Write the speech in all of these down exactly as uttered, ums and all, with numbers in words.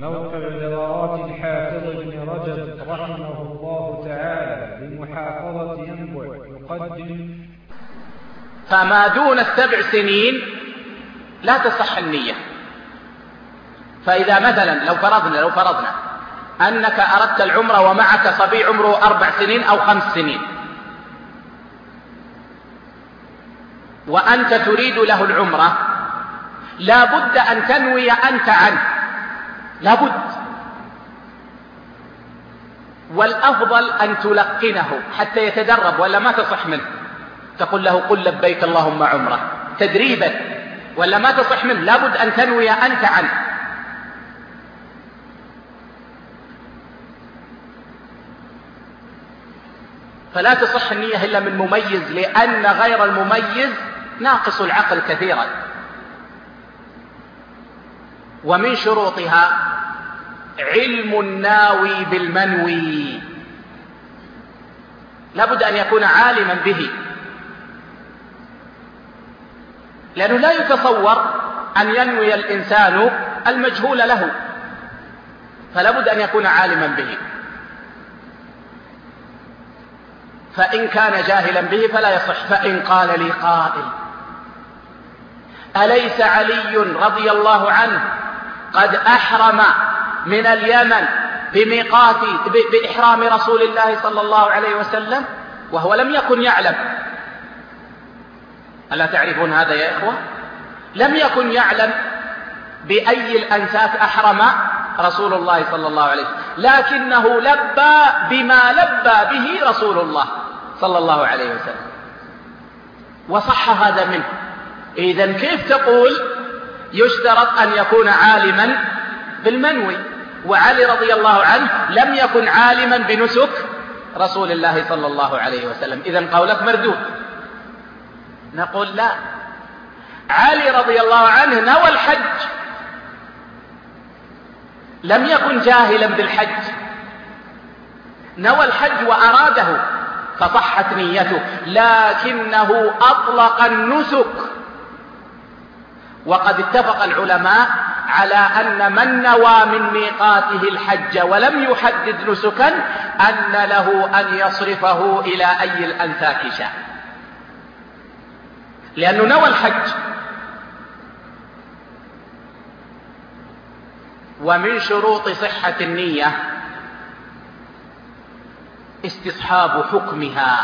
موقع نظرات الحافظ ابن رجب رحمه الله تعالى بمحافظة ينبع يقدم: فما دون السبع سنين لا تصح النية. فإذا مثلا لو فرضنا لو فرضنا أنك أردت العمرة ومعك صبي عمره أربع سنين أو خمس سنين وأنت تريد له العمرة، لا بد أن تنوي أنت عنه، لا بد، والأفضل أن تلقنه حتى يتدرب ولا ما تصح منه. تقول له قل لبيك اللهم عمرة تدريبا ولا ما تصح منه، لا بد أن تنوي أنت عنه. فلا تصح النية إلا من مميز، لأن غير المميز ناقص العقل كثيرا. ومن شروطها علم الناوي بالمنوي، لا بد أن يكون عالما به، لأنه لا يتصور أن ينوي الإنسان المجهول له، فلا بد أن يكون عالما به. فإن كان جاهلا به فلا يصح. فإن قال لي قائل: أليس علي رضي الله عنه قد أحرم من اليمن بميقات بإحرام رسول الله صلى الله عليه وسلم وهو لم يكن يعلم؟ ألا تعرفون هذا يا إخوة؟ لم يكن يعلم بأي الأنساك أحرم رسول الله صلى الله عليه وسلم، لكنه لبى بما لبى به رسول الله صلى الله عليه وسلم، وصح هذا منه. إذن كيف تقول يشترط أن يكون عالما بالمنوي؟ وعلي رضي الله عنه لم يكن عالما بنسك رسول الله صلى الله عليه وسلم، إذن قولك مردود. نقول لا، علي رضي الله عنه نوى الحج، لم يكن جاهلا بالحج، نوى الحج وأراده فصحت نيته، لكنه أطلق النسك. وقد اتفق العلماء على أن من نوى من ميقاته الحج ولم يحدد نسكا أن له أن يصرفه إلى أي الأنساك شاء، لأنه نوى الحج. ومن شروط صحة النية استصحاب حكمها.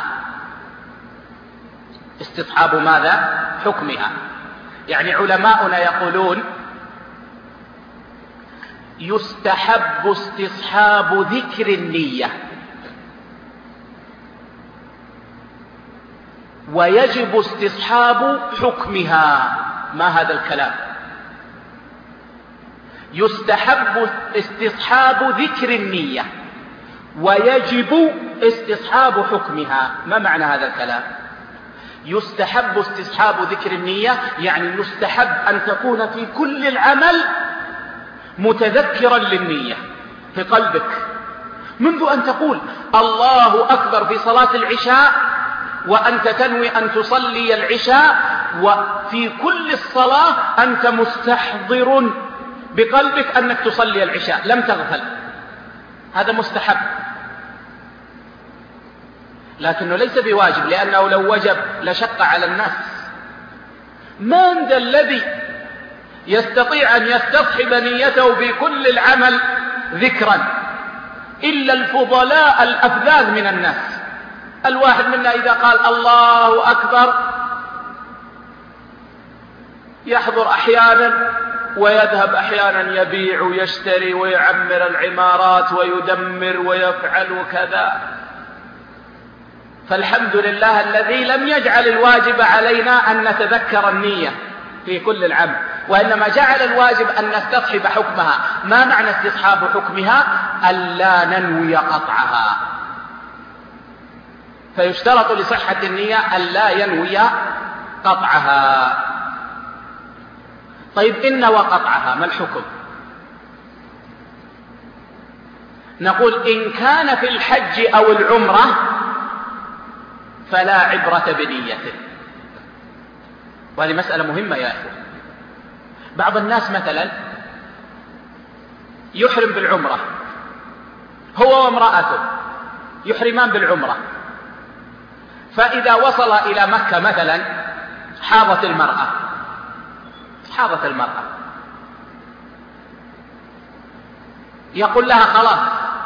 استصحاب ماذا؟ حكمها. يعني علماؤنا يقولون يستحب استصحاب ذكر النية، ويجب استصحاب حكمها. ما هذا الكلام؟ يستحب استصحاب ذكر النية ويجب استصحاب حكمها. ما معنى هذا الكلام؟ يستحب استصحاب ذكر النية يعني يستحب أن تكون في كل العمل متذكرا للنية في قلبك، منذ أن تقول الله أكبر في صلاة العشاء وأنت تنوي أن تصلي العشاء، وفي كل الصلاة أنت مستحضر بقلبك أنك تصلي العشاء، لم تغفل. هذا مستحب، لكنه ليس بواجب، لأنه لو وجب لشق على الناس. من ذا الذي يستطيع أن يستصحب نيته في كل العمل ذكرا إلا الفضلاء الأفذاذ من الناس؟ الواحد منا إذا قال الله أكبر يحضر أحيانا ويذهب أحيانا، يبيع ويشتري ويعمر العمارات ويدمر ويفعل كذا. فالحمد لله الذي لم يجعل الواجب علينا أن نتذكر النية في كل العمل، وإنما جعل الواجب أن نستصحب حكمها. ما معنى استصحاب حكمها؟ ألا ننوي قطعها. فيشترط لصحة النية ألا ينوي قطعها. طيب إن نوى قطعها ما الحكم؟ نقول إن كان في الحج أو العمرة فلا عبرة بنيته. وهذه مسألة مهمة يا أخوة. بعض الناس مثلا يحرم بالعمرة، هو وامرأته يحرمان بالعمرة، فإذا وصل إلى مكة مثلا حاضت المرأة حاضت المرأة يقول لها خلاص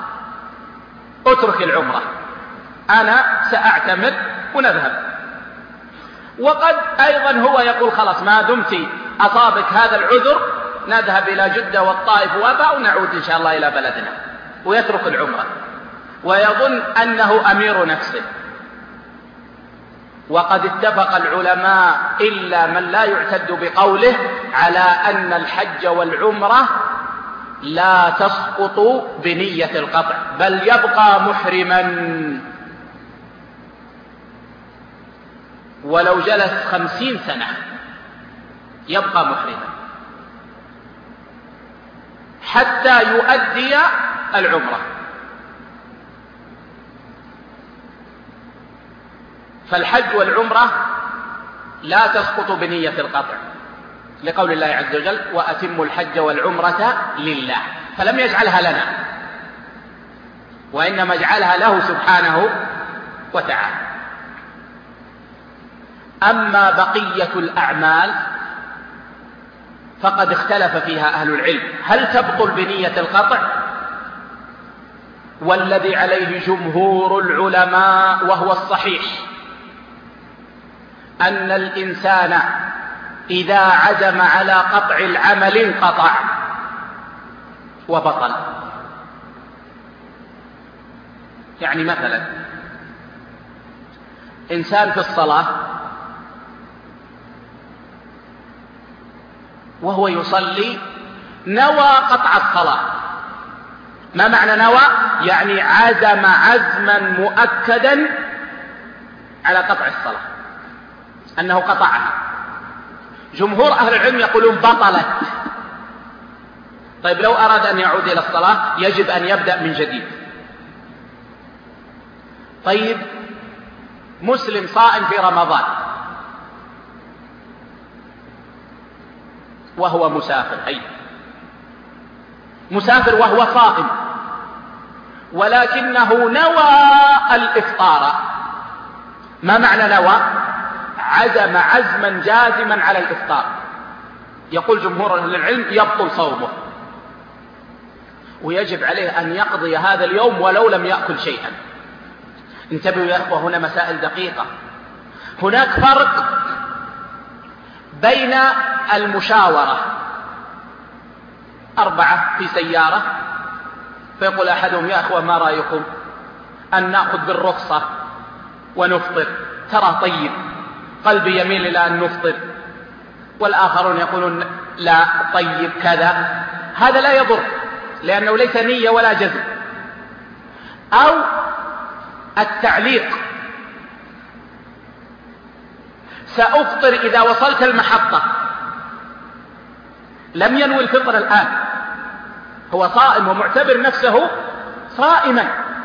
اترك العمرة، أنا سأعتمر ونذهب. وقد أيضا هو يقول خلاص ما دمت أصابك هذا العذر نذهب إلى جدة والطائف وابا ونعود إن شاء الله إلى بلدنا، ويترك العمرة ويظن أنه أمير نفسه. وقد اتفق العلماء إلا من لا يعتد بقوله على أن الحج والعمرة لا تسقط بنية القطع، بل يبقى محرما ولو جلس خمسين سنة يبقى محرما حتى يؤدي العمرة. فالحج والعمرة لا تسقط بنية القطع لقول الله عز وجل وأتموا الحج والعمرة لله، فلم يجعلها لنا وإنما جعلها له سبحانه وتعالى. أما بقية الأعمال فقد اختلف فيها أهل العلم هل تبطل بنية القطع؟ والذي عليه جمهور العلماء وهو الصحيح أن الإنسان إذا عزم على قطع العمل انقطع وبطل. يعني مثلا إنسان في الصلاة وهو يصلي نوى قطع الصلاة. ما معنى نوى؟ يعني عزم عزما مؤكدا على قطع الصلاة، أنه قطعها. جمهور أهل العلم يقولون بطلت. طيب لو أراد أن يعود إلى الصلاة يجب أن يبدأ من جديد. طيب مسلم صائم في رمضان وهو مسافر، أي مسافر وهو صائم ولكنه نوى الإفطار. ما معنى نوى؟ عزم عزما جازما على الإفطار. يقول جمهور أهل العلم يبطل صومه ويجب عليه أن يقضي هذا اليوم ولو لم يأكل شيئا. انتبهوا يا أخوة، هنا مسائل دقيقة. هناك فرق بين المشاورة، أربعة في سيارة فيقول أحدهم يا أخوة ما رأيكم أن نأخذ بالرخصة ونفطر، ترى طيب قلبي يميل إلى أن نفطر، والآخرون يقولون لا طيب كذا. هذا لا يضر لأنه ليس نية ولا جزم. أو التعليق، سأفطر إذا وصلت المحطة، لم ينوي الفطر الآن، هو صائم ومعتبر نفسه صائما،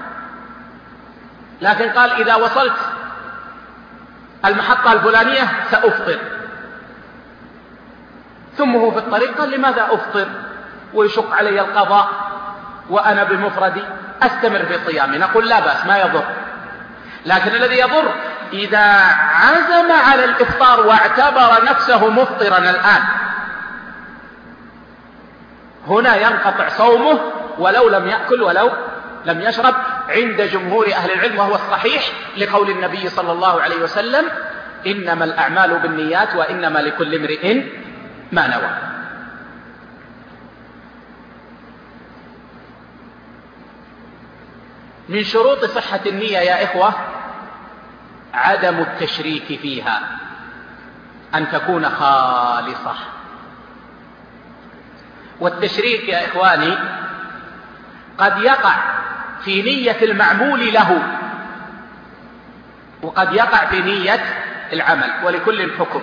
لكن قال إذا وصلت المحطة الفلانية سأفطر، ثم هو في الطريق قال لماذا أفطر ويشق علي القضاء وأنا بمفردي، أستمر في صيامي. نقول لا بأس ما يضر. لكن الذي يضر إذا عزم على الإفطار واعتبر نفسه مفطرا الآن، هنا ينقطع صومه ولو لم يأكل ولو لم يشرب عند جمهور أهل العلم، وهو الصحيح لقول النبي صلى الله عليه وسلم إنما الأعمال بالنيات وإنما لكل امرئ ما نوى. من شروط صحة النية يا إخوة عدم التشريك فيها، أن تكون خالصة. والتشريك يا إخواني قد يقع في نية المعمول له وقد يقع في نية العمل، ولكل حكم.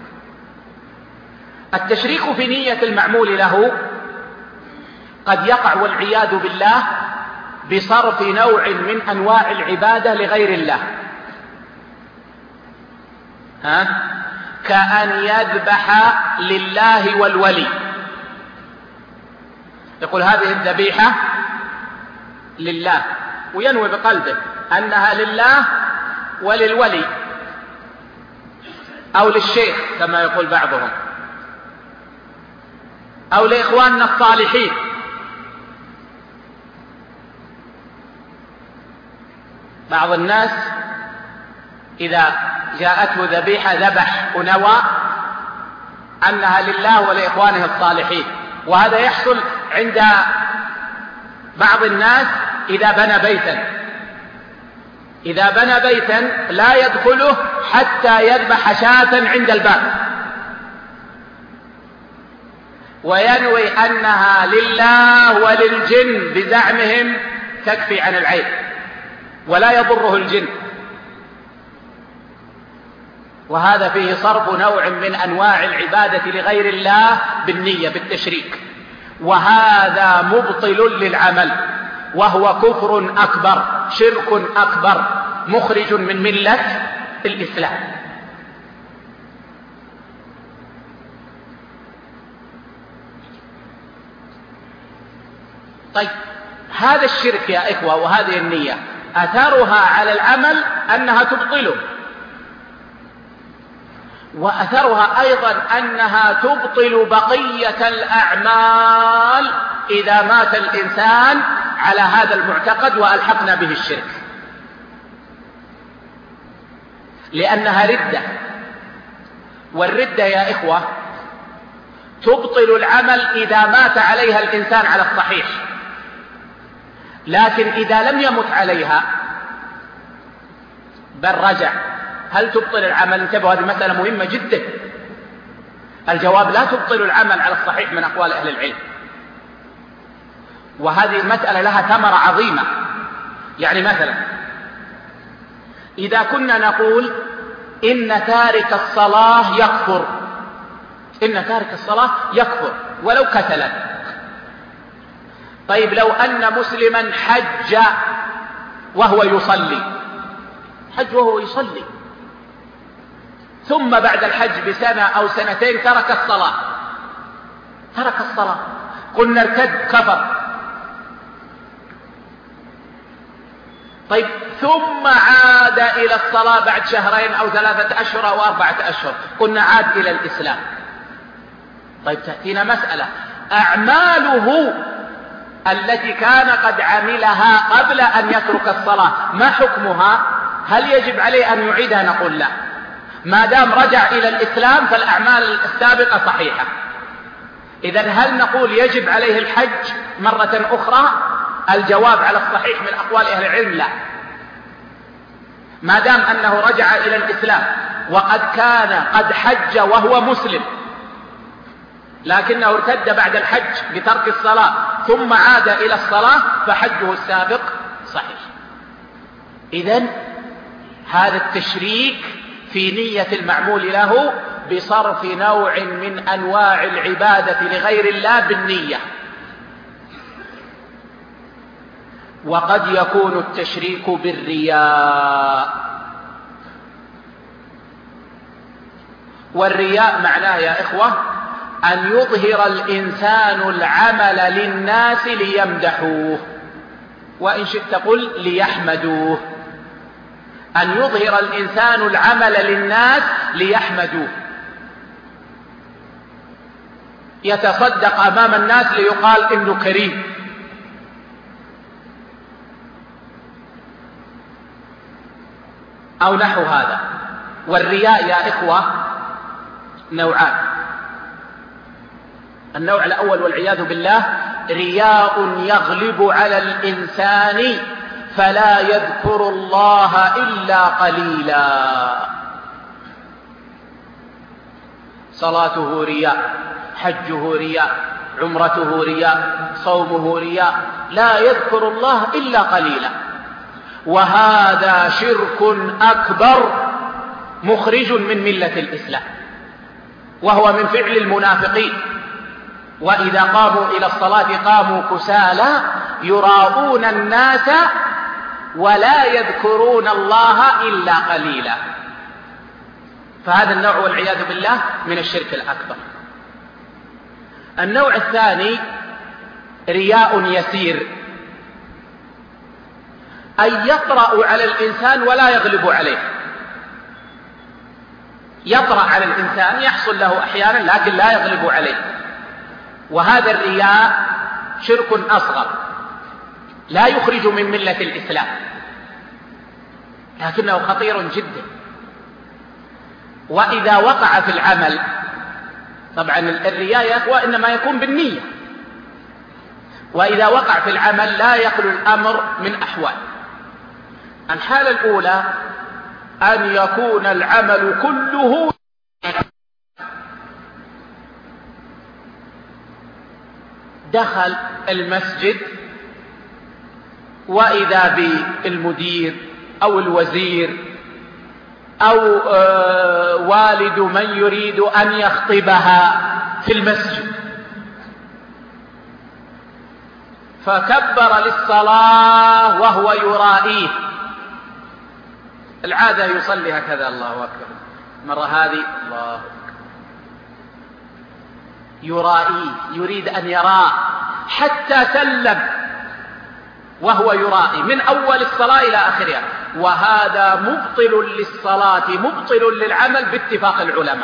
التشريك في نية المعمول له قد يقع والعياذ بالله بصرف نوع من أنواع العبادة لغير الله، ها؟ كأن يذبح لله والولي، يقول هذه الذبيحة لله، وينوي بقلبه أنها لله وللولي أو للشيخ كما يقول بعضهم، أو لإخواننا الصالحين. بعض الناس إذا جاءته ذبيحة ذبح ونوى أنها لله ولإخوانه الصالحين، وهذا يحصل عند بعض الناس إذا بنى بيتا إذا بنى بيتا لا يدخله حتى يذبح شاة عند الباب وينوي أنها لله وللجن بزعمهم تكفي عن العيب ولا يضره الجن، وهذا فيه صرف نوع من أنواع العبادة لغير الله بالنية بالتشريك، وهذا مبطل للعمل وهو كفر أكبر، شرك أكبر، مخرج من ملة الإسلام. طيب هذا الشرك يا إخوة وهذه النية أثرها على العمل أنها تبطله، وأثرها أيضا أنها تبطل بقية الأعمال إذا مات الإنسان على هذا المعتقد وألحقنا به الشرك، لأنها ردة، والردة يا إخوة تبطل العمل إذا مات عليها الإنسان على الصحيح، لكن إذا لم يمت عليها بل رجع هل تبطل العمل؟ انتبهوا، هذه مسألة مهمة جدا. الجواب لا تبطل العمل على الصحيح من أقوال أهل العلم، وهذه المسألة لها ثمرة عظيمة. يعني مثلا إذا كنا نقول إن تارك الصلاة يكفر، إن تارك الصلاة يكفر ولو كسلا. طيب لو أن مسلما حج وهو يصلي، حج وهو يصلي، ثم بعد الحج بسنة أو سنتين ترك الصلاة ترك الصلاة قلنا ارتد كفر. طيب ثم عاد إلى الصلاة بعد شهرين أو ثلاثة أشهر أو أربعة أشهر، قلنا عاد إلى الإسلام. طيب تأتينا مسألة، أعماله التي كان قد عملها قبل أن يترك الصلاة ما حكمها؟ هل يجب عليه أن يعيدها؟ نقول لا، ما دام رجع إلى الإسلام فالأعمال السابقة صحيحة. إذن هل نقول يجب عليه الحج مرة أخرى؟ الجواب على الصحيح من أقوال أهل العلم لا، ما دام أنه رجع إلى الإسلام وقد كان قد حج وهو مسلم لكنه ارتد بعد الحج بترك الصلاة ثم عاد إلى الصلاة فحجه السابق صحيح. إذن هذا التشريك في نية المعمول له بصرف نوع من أنواع العبادة لغير الله بالنية. وقد يكون التشريك بالرياء، والرياء معناه يا إخوة أن يظهر الإنسان العمل للناس ليمدحوه، وإن شئت قل ليحمدوه، أن يظهر الإنسان العمل للناس ليحمدوه، يتصدق أمام الناس ليقال إنه كريم، أو نحو هذا. والرياء يا إخوة نوعان، النوع الأول والعياذ بالله رياء يغلب على الإنسان فلا يذكر الله إلا قليلا، صلاته رياء، حجه رياء، عمرته رياء، صومه رياء، لا يذكر الله إلا قليلا، وهذا شرك أكبر مخرج من ملة الإسلام، وهو من فعل المنافقين. وإذا قاموا إلى الصلاة قاموا كسالى يراءون الناس ولا يذكرون الله إلا قليلا، فهذا النوع والعياذ بالله من الشرك الأكبر. النوع الثاني رياء يسير، أي يطرأ على الإنسان ولا يغلب عليه. يطرأ على الإنسان، يحصل له أحيانا لكن لا يغلب عليه. وهذا الرياء شرك أصغر لا يخرج من ملة الإسلام، لكنه خطير جدا. وإذا وقع في العمل، طبعا الرياء يا أخوة إنما يكون بالنية، وإذا وقع في العمل لا يخلو الأمر من أحوال. الحالة الأولى أن يكون العمل كله دخل المسجد وإذا بالمدير أو الوزير أو والد من يريد أن يخطبها في المسجد، فكبر للصلاة وهو يرائيه. العادة يصلي هكذا، الله أكبر، مرة هذه الله أكبر، يرائيه، يريد أن يراه حتى سلم وهو يرائي من أول الصلاة إلى آخرها. وهذا مبطل للصلاة مبطل للعمل باتفاق العلماء.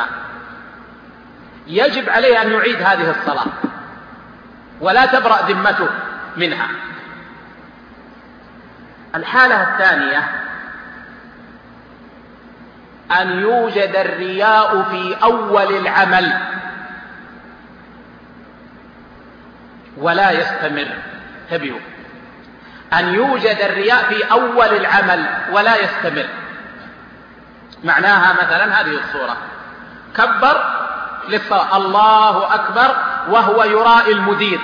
يجب عليه أن يعيد هذه الصلاة ولا تبرأ ذمته منها. الحالة الثانية أن يوجد الرياء في أول العمل ولا يستمر. انتبهوا، أن يوجد الرياء في أول العمل ولا يستمر. معناها مثلا هذه الصورة: كبر للصلاة، الله أكبر، وهو يرائي المدير،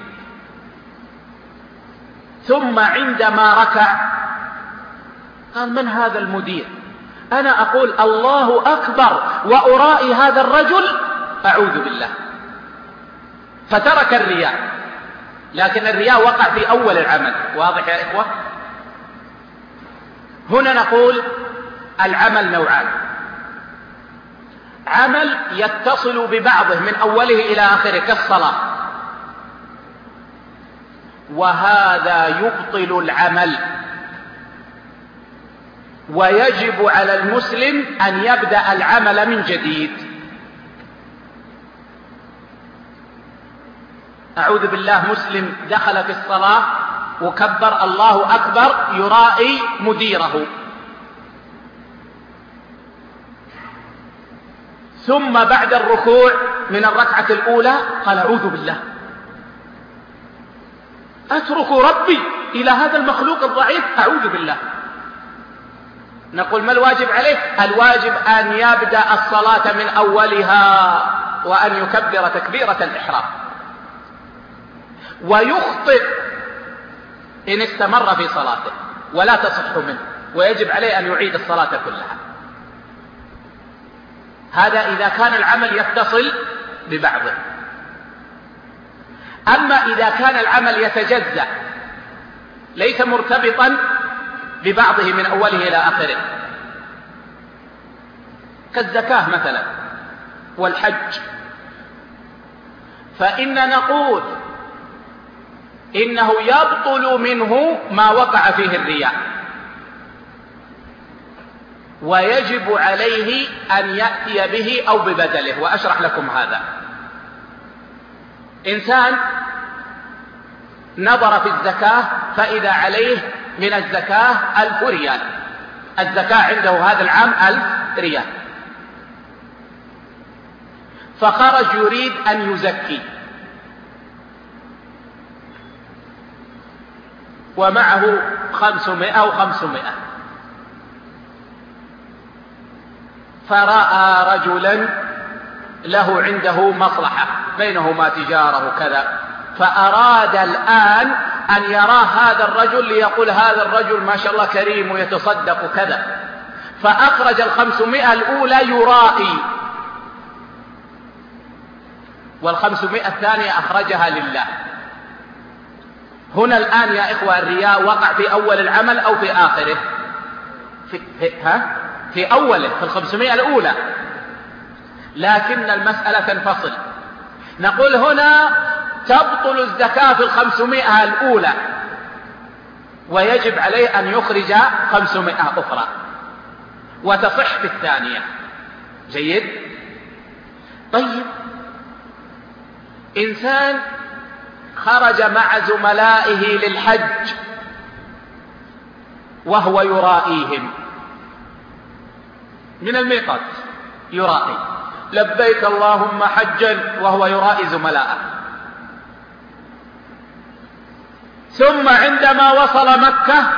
ثم عندما ركع قال: من هذا المدير؟ أنا أقول الله أكبر وأرائي هذا الرجل، أعوذ بالله. فترك الرياء، لكن الرياء وقع في أول العمل. واضح يا إخوة؟ هنا نقول العمل نوعان: عمل يتصل ببعضه من أوله إلى آخره كالصلاة، وهذا يبطل العمل، ويجب على المسلم أن يبدأ العمل من جديد. أعوذ بالله، مسلم دخل في الصلاة وكبر الله أكبر يرائي مديره، ثم بعد الركوع من الركعة الأولى قال: أعوذ بالله، أترك ربي إلى هذا المخلوق الضعيف؟ أعوذ بالله. نقول: ما الواجب عليه؟ الواجب أن يبدأ الصلاة من أولها وأن يكبر تكبيرة الإحرام، ويخطئ إن استمر في صلاته ولا تصح منه، ويجب عليه أن يعيد الصلاة كلها. هذا إذا كان العمل يتصل ببعضه. أما إذا كان العمل يتجزأ ليس مرتبطا ببعضه من أوله إلى آخره، كالزكاة مثلا والحج، فإن نقول إنه يبطل منه ما وقع فيه الرياء، ويجب عليه أن يأتي به أو ببدله. وأشرح لكم هذا. إنسان نظر في الزكاة فإذا عليه من الزكاة ألف ريال، الزكاة عنده هذا العام ألف ريال، فخرج يريد أن يزكي، ومعه خمسمائة أو خمسمائة، فرأى رجلا له عنده مصلحة بينهما تجارة وكذا، فأراد الآن أن يرى هذا الرجل ليقول: هذا الرجل ما شاء الله كريم ويتصدق كذا، فأخرج الخمسمائة الأولى يرائي، والخمسمائة الثانية أخرجها لله. هنا الآن يا إخوة الرياء وقع في أول العمل أو في آخره؟ في, في, ها؟ في أوله، في الخمسمائة الأولى، لكن المسألة تنفصل. نقول هنا تبطل الزكاة في الخمسمائة الأولى ويجب عليه أن يخرج خمسمائة أخرى وتصح في الثانية. جيد. طيب، إنسان خرج مع زملائه للحج وهو يرائيهم من الميقات، يرائي لبيك اللهم حجا وهو يرائي زملائه، ثم عندما وصل مكة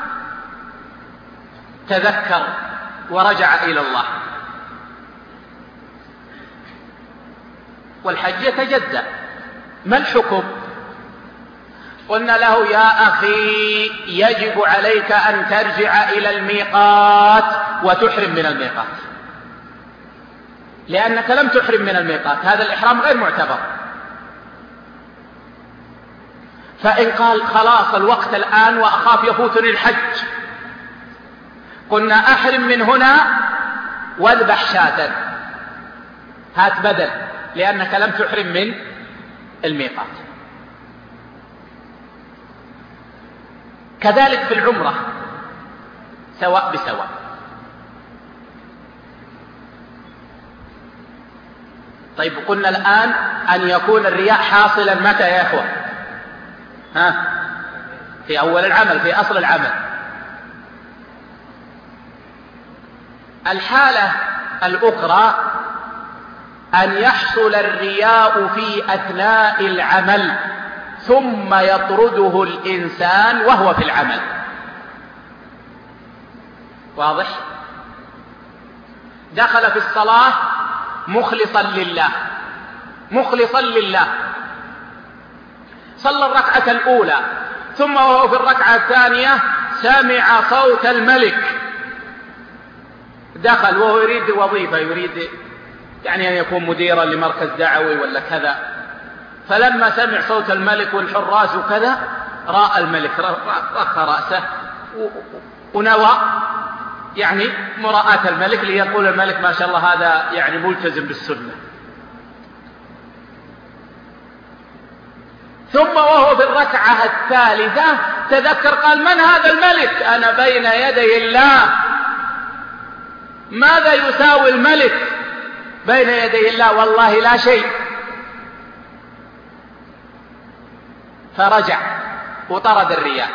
تذكر ورجع إلى الله والحج يتجدد، ما الحكم؟ قلنا له يا أخي يجب عليك أن ترجع إلى الميقات وتحرم من الميقات، لأنك لم تحرم من الميقات، هذا الإحرام غير معتبر. فإن قال خلاص الوقت الآن وأخاف يفوتني الحج، قلنا أحرم من هنا واذبح شاة، هات بدل، لأنك لم تحرم من الميقات. كذلك في العمرة سواء بسواء. طيب قلنا الآن أن يكون الرياء حاصلا متى يا أخوة؟ ها؟ في أول العمل، في أصل العمل. الحالة الأخرى أن يحصل الرياء في أثناء العمل ثم يطرده الإنسان وهو في العمل. واضح؟ دخل في الصلاة مخلصا لله، مخلصا لله، صلى الركعة الأولى، ثم وهو في الركعة الثانية سمع صوت الملك، دخل وهو يريد وظيفة، يريد يعني أن يكون مديرا لمركز دعوي ولا كذا، فلما سمع صوت الملك والحراس وكذا رأى الملك، رخى رأسه ونوى يعني مراءة الملك، ليقول الملك ما شاء الله هذا يعني ملتزم بالسنة. ثم وهو في الركعة الثالثة تذكر قال من هذا الملك؟ أنا بين يدي الله، ماذا يساوي الملك بين يدي الله؟ والله لا شيء. فرجع وطرد الرياء،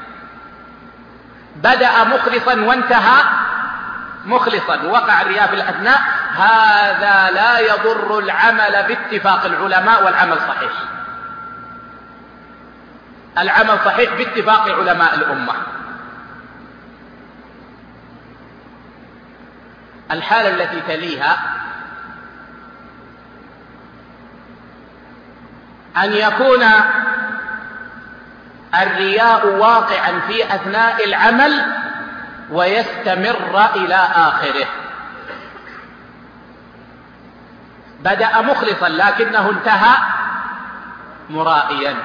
بدأ مخلصا وانتهى مخلصا، وقع الرياء في الأثناء. هذا لا يضر العمل باتفاق العلماء، والعمل صحيح، العمل صحيح باتفاق علماء الأمة. الحالة التي تليها أن يكون الرياء واقعا في أثناء العمل ويستمر إلى آخره. بدأ مخلصا لكنه انتهى مرائيا،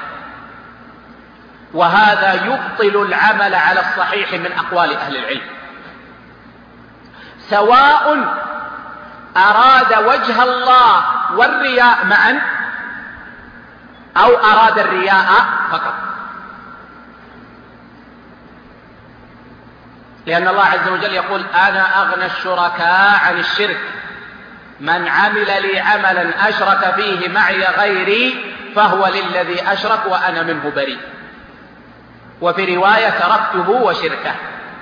وهذا يبطل العمل على الصحيح من أقوال أهل العلم، سواء أراد وجه الله والرياء معا أو أراد الرياء فقط. لأن الله عز وجل يقول أنا أغنى الشركاء عن الشرك، من عمل لي عملا أشرك فيه معي غيري فهو للذي أشرك وأنا منه بريء، وفي رواية تركته وشركه.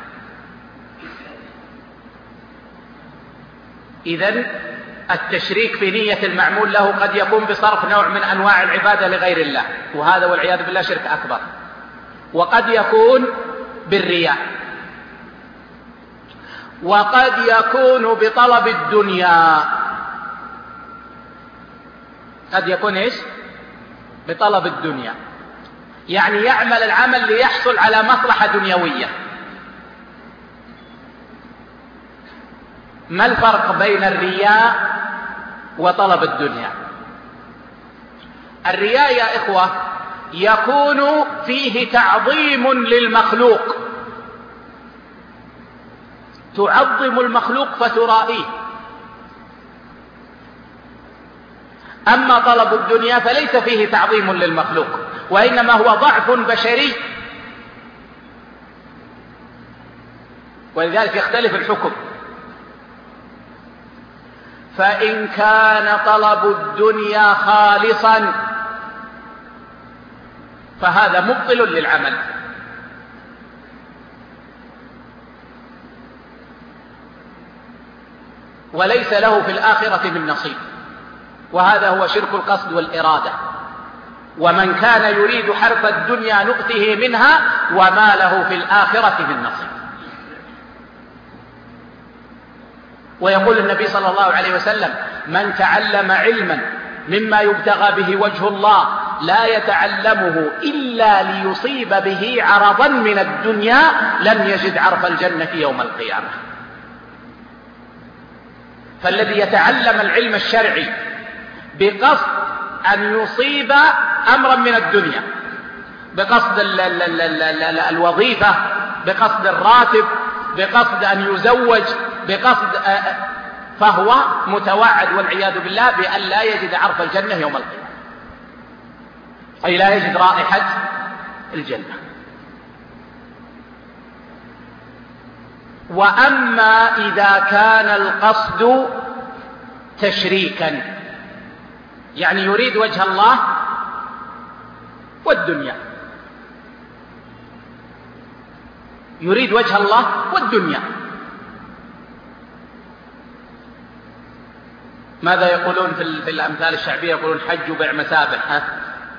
إذن التشريك في نية المعمول له قد يكون بصرف نوع من أنواع العبادة لغير الله، وهذا والعياذ بالله شرك أكبر، وقد يكون بالرياء، وقد يكون بطلب الدنيا. قد يكون إيش؟ بطلب الدنيا، يعني يعمل العمل ليحصل على مصلحة دنيوية. ما الفرق بين الرياء وطلب الدنيا؟ الرياء يا إخوة يكون فيه تعظيم للمخلوق، تعظم المخلوق فترائيه. أما طلب الدنيا فليس فيه تعظيم للمخلوق، وإنما هو ضعف بشري، ولذلك يختلف الحكم. فإن كان طلب الدنيا خالصا فهذا مبطل للعمل، وليس له في الآخرة من نصيب، وهذا هو شرك القصد والإرادة. ومن كان يريد حرث الدنيا نؤته منها وما له في الآخرة من نصيب. ويقول النبي صلى الله عليه وسلم: من تعلم علما مما يبتغى به وجه الله لا يتعلمه إلا ليصيب به عرضا من الدنيا لم يجد عرف الجنة يوم القيامة. فالذي يتعلم العلم الشرعي بقصد أن يصيب أمرا من الدنيا، بقصد ال ال ال ال ال الوظيفة، بقصد الراتب، بقصد أن يزوج، بقصد فهو متوعد والعياذ بالله بأن لا يجد عرف الجنة يوم القيامة، أي لا يجد رائحة الجنة. وأما إذا كان القصد تشريكا، يعني يريد وجه الله والدنيا، يريد وجه الله والدنيا، ماذا يقولون في الأمثال الشعبية؟ يقولون حج وبيع مسابح. ها؟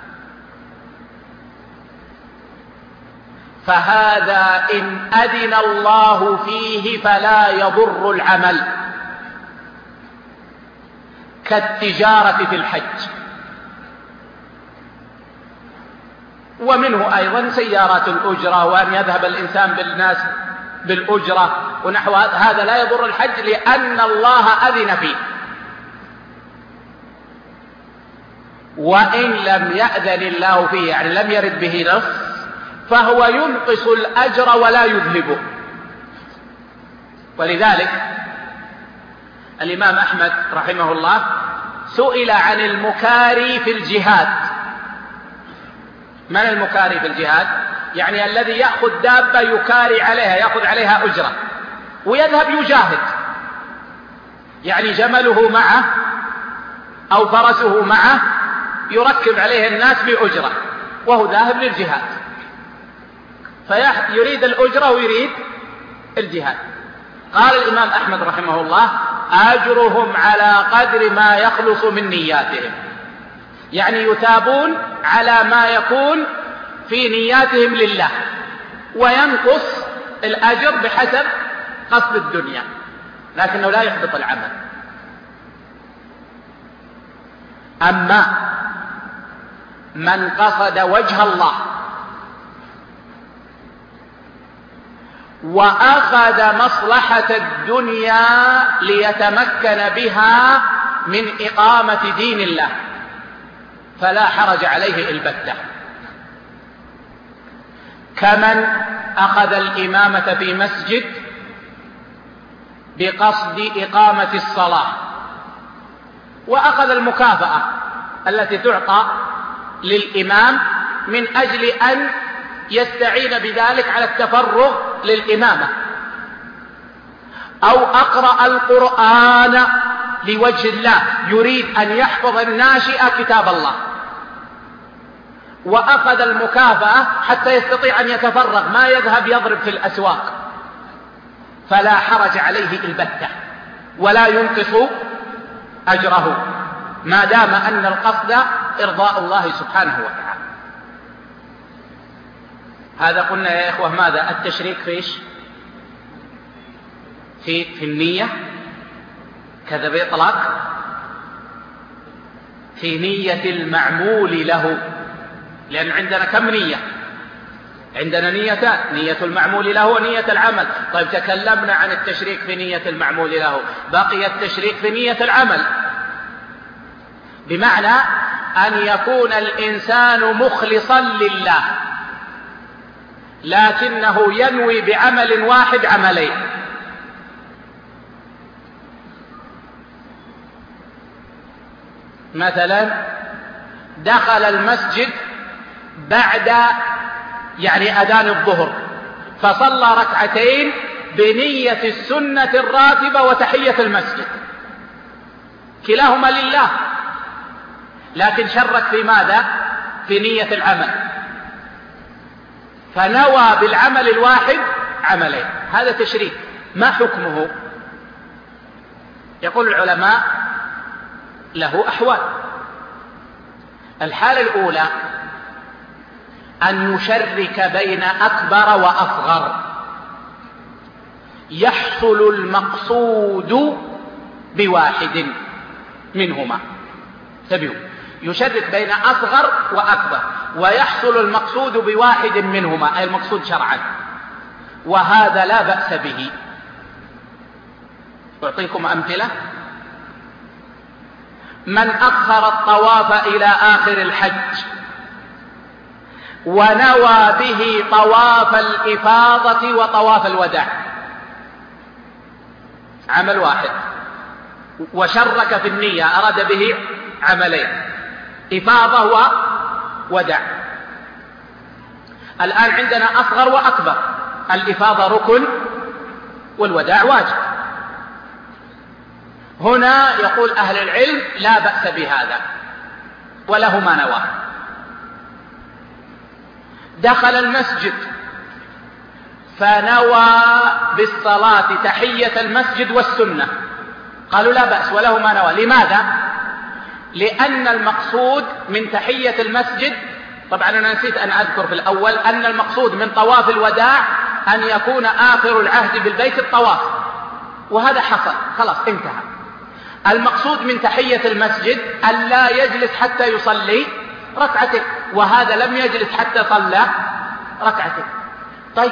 فهذا إن أذن الله فيه فلا يضر العمل، كالتجارة في الحج. ومنه أيضا سيارات الأجرة، وأن يذهب الإنسان بالناس بالأجرة ونحو هذا لا يضر الحج لأن الله أذن فيه. وإن لم يأذن الله فيه، يعني لم يرد به نص، فهو ينقص الأجر ولا يذهبه. ولذلك الإمام أحمد رحمه الله سئل عن المكاري في الجهاد. من المكاري في الجهاد؟ يعني الذي يأخذ دابة يكاري عليها، يأخذ عليها أجرة ويذهب يجاهد، يعني جمله معه أو فرسه معه يركب عليه الناس بأجرة وهو ذاهب للجهاد، فيريد الأجرة ويريد الجهاد. قال الإمام أحمد رحمه الله: أجرهم على قدر ما يخلص من نياتهم، يعني يثابون على ما يكون في نياتهم لله، وينقص الأجر بحسب قصد الدنيا، لكنه لا يحبط العمل. أما من قصد وجه الله وأخذ مصلحة الدنيا ليتمكن بها من إقامة دين الله فلا حرج عليه البتة، كمن أخذ الإمامة في مسجد بقصد إقامة الصلاة وأخذ المكافأة التي تعطى للإمام من أجل أن يستعين بذلك على التفرغ للإمامة، أو أقرأ القرآن لوجه الله يريد أن يحفظ الناشئ كتاب الله وأخذ المكافأة حتى يستطيع أن يتفرغ ما يذهب يضرب في الأسواق، فلا حرج عليه البتة ولا ينقص أجره ما دام أن القصد إرضاء الله سبحانه وتعالى. هذا قلنا يا إخوة ماذا؟ التشريك فيش في في النية، كذا بإطلاق في نية المعمول له، لأن عندنا كم نية؟ عندنا نيتان، نية المعمول له ونية العمل. طيب تكلمنا عن التشريك في نية المعمول له، بقي التشريك في نية العمل، بمعنى أن يكون الإنسان مخلصا لله لكنه ينوي بعمل واحد عملين. مثلا دخل المسجد بعد يعني أذان الظهر فصلى ركعتين بنية السنة الراتبة وتحية المسجد، كلاهما لله، لكن شرك في ماذا؟ في نية العمل، فنوى بالعمل الواحد عملين. هذا تشريك. ما حكمه؟ يقول العلماء له أحوال. الحالة الأولى أن يشرك بين أكبر وأصغر، يحصل المقصود بواحد منهما. تبيو يشرك بين أصغر وأكبر ويحصل المقصود بواحد منهما، أي المقصود شرعا، وهذا لا بأس به. أعطيكم أمثلة. من أخر الطواف إلى آخر الحج ونوى به طواف الإفاضة وطواف الوداع، عمل واحد، وشرك في النية، أراد به عملين، إفاضة ووداع. الآن عندنا أصغر وأكبر، الإفاضة ركن والوداع واجب. هنا يقول أهل العلم لا بأس بهذا وله ما نوى. دخل المسجد فنوى بالصلاة تحية المسجد والسنة، قالوا لا بأس وله ما نوى. لماذا؟ لأن المقصود من تحية المسجد، طبعا أنا نسيت أن أذكر في الأول أن المقصود من طواف الوداع أن يكون آخر العهد بالبيت الطواف، وهذا حصل خلاص انتهى. المقصود من تحية المسجد أن لا يجلس حتى يصلي ركعتين، وهذا لم يجلس حتى صلى ركعتين. طيب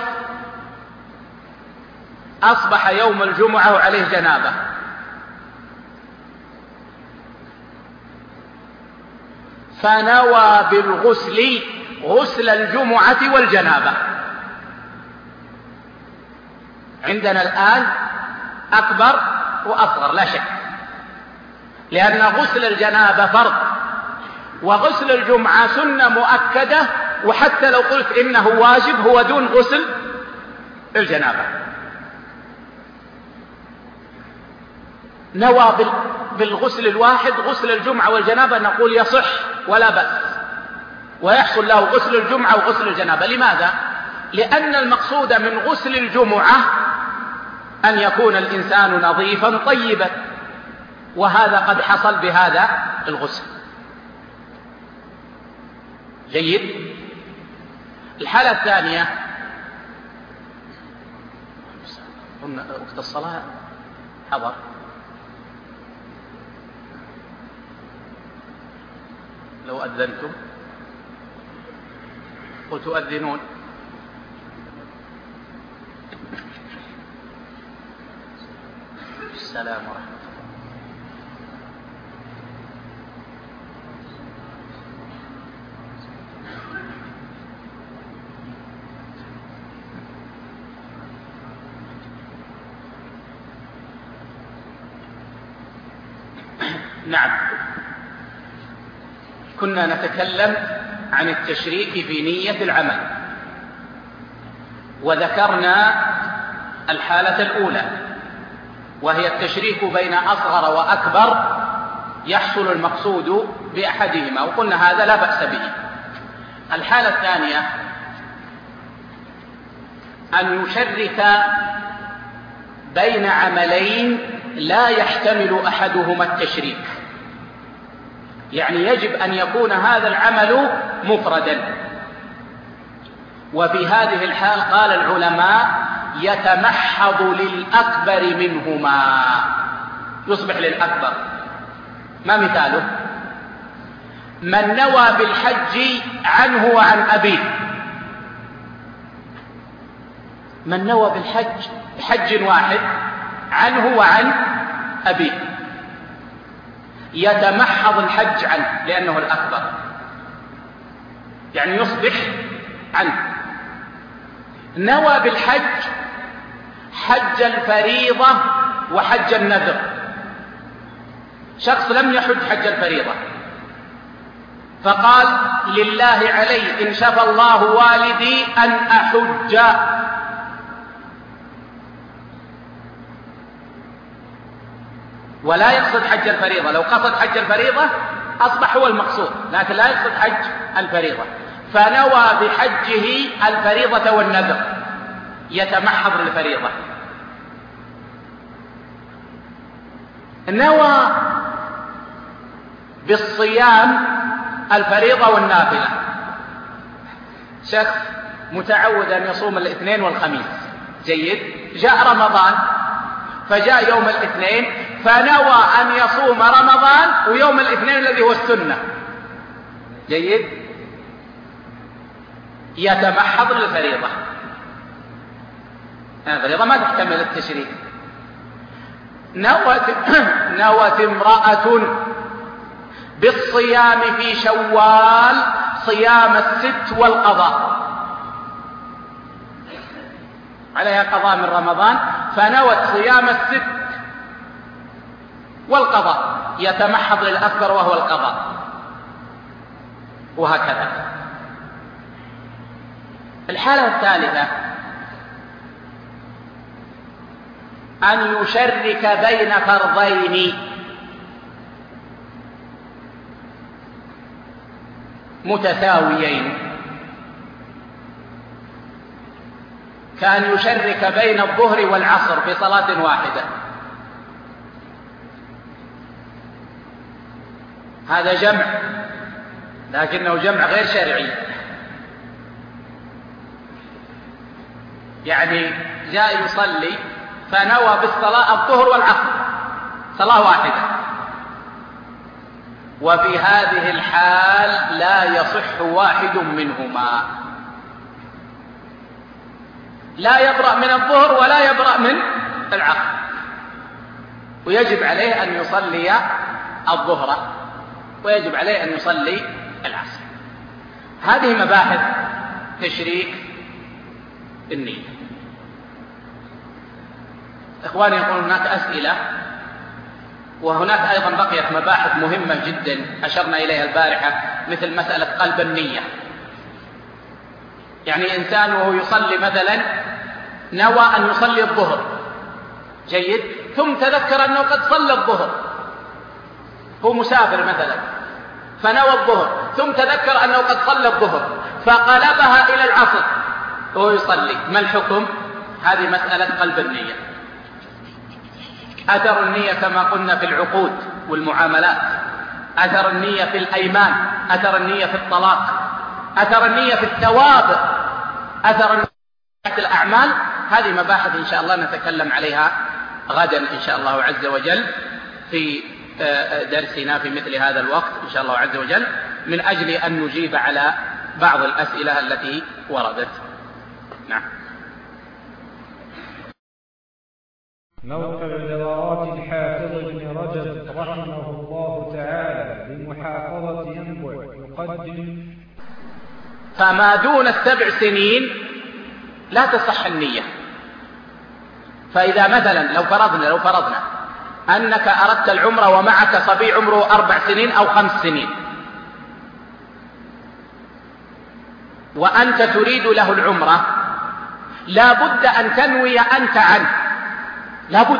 أصبح يوم الجمعة وعليه جنابة، فنوى بالغسل غسل الجمعة والجنابة. عندنا الآن أكبر وأصغر لا شك، لأن غسل الجنابة فرض وغسل الجمعة سنة مؤكدة، وحتى لو قلت إنه واجب هو دون غسل الجنابة. نوى بالغسل الواحد غسل الجمعة والجنابة، نقول يصح ولا بأس، ويحصل له غسل الجمعة وغسل الجنابة. لماذا؟ لأن المقصود من غسل الجمعة أن يكون الإنسان نظيفا طيبا، وهذا قد حصل بهذا الغسل. جيد. الحالة الثانية، قلنا وقت الصلاة حضر، لو أذنتم وتؤذنون السلام ورحمة الله. نعم، كنا نتكلم عن التشريك في نية العمل، وذكرنا الحالة الأولى وهي التشريك بين أصغر وأكبر يحصل المقصود بأحدهما، وقلنا هذا لا بأس به. الحالة الثانية أن يشرك بين عملين لا يحتمل أحدهما التشريك، يعني يجب أن يكون هذا العمل مفردا. وفي هذه الحال قال العلماء يتمحض للأكبر منهما، يصبح للأكبر. ما مثاله؟ من نوى بالحج عنه وعن أبيه، من نوى بالحج بحج واحد عنه وعن أبيه يتمحض الحج عنه لأنه الأكبر، يعني يصبح عنه. نوى بالحج حج الفريضة وحج النذر، شخص لم يحج حج الفريضة فقال لله علي إن شفى الله والدي أن أحج، ولا يقصد حج الفريضة. لو قصد حج الفريضة أصبح هو المقصود، لكن لا يقصد حج الفريضة، فنوى بحجه الفريضة والنذر، يتمحض للفريضة. نوى بالصيام الفريضة والنافلة. شخص متعود أن يصوم الاثنين والخميس، جيد، جاء رمضان فجاء يوم الاثنين فنوى أن يصوم رمضان ويوم الاثنين الذي هو السنة، جيد، يتمحض للفريضة. الفريضة ما تحتمل التشريك. نوت نوت امرأة بالصيام في شوال صيام الست والقضاء، عليها قضاء من رمضان، فنوت صيام الست والقضاء، يتمحض للأكبر وهو القضاء، وهكذا. الحالة الثالثة أن يشرك بين فرضين متساويين، كأن يشرك بين الظهر والعصر في صلاة واحدة. هذا جمع، لكنه جمع غير شرعي. يعني جاء يصلي فنوى بالصلاة الظهر والعصر صلاة واحدة، وفي هذه الحال لا يصح واحد منهما، لا يبرأ من الظهر ولا يبرأ من العصر، ويجب عليه أن يصلي الظهر ويجب عليه أن يصلي العصر. هذه مباحث تشريك النية. إخواني يقولون هناك أسئلة، وهناك أيضا بقيت مباحث مهمة جدا أشرنا إليها البارحة، مثل مسألة قلب النية. يعني إنسان وهو يصلي مثلا نوى أن يصلي الظهر، جيد، ثم تذكر أنه قد صلى الظهر، هو مسافر مثلا فنوى الظهر، ثم تذكر أنه قد صلى الظهر فقلبها إلى العصر وهو يصلي، ما الحكم؟ هذه مسألة قلب النية. أثر النية كما قلنا في العقود والمعاملات، أثر النية في الأيمان، أثر النية في الطلاق، أثر النية في الثواب، أثر النية في الأعمال. هذه مباحث إن شاء الله نتكلم عليها غدا إن شاء الله عز وجل في درسنا في مثل هذا الوقت إن شاء الله عز وجل، من أجل أن نجيب على بعض الأسئلة التي وردت. نعم. موقع عبارات الحافظ ابن رجب رحمه الله تعالى بمحافظة ينبع يقدم: فما دون السبع سنين لا تصح النية. فإذا مثلا لو فرضنا لو فرضنا أنك أردت العمرة ومعك صبي عمره أربع سنين أو خمس سنين، وأنت تريد له العمرة، لا بد أن تنوي أنت عنه، لا بد،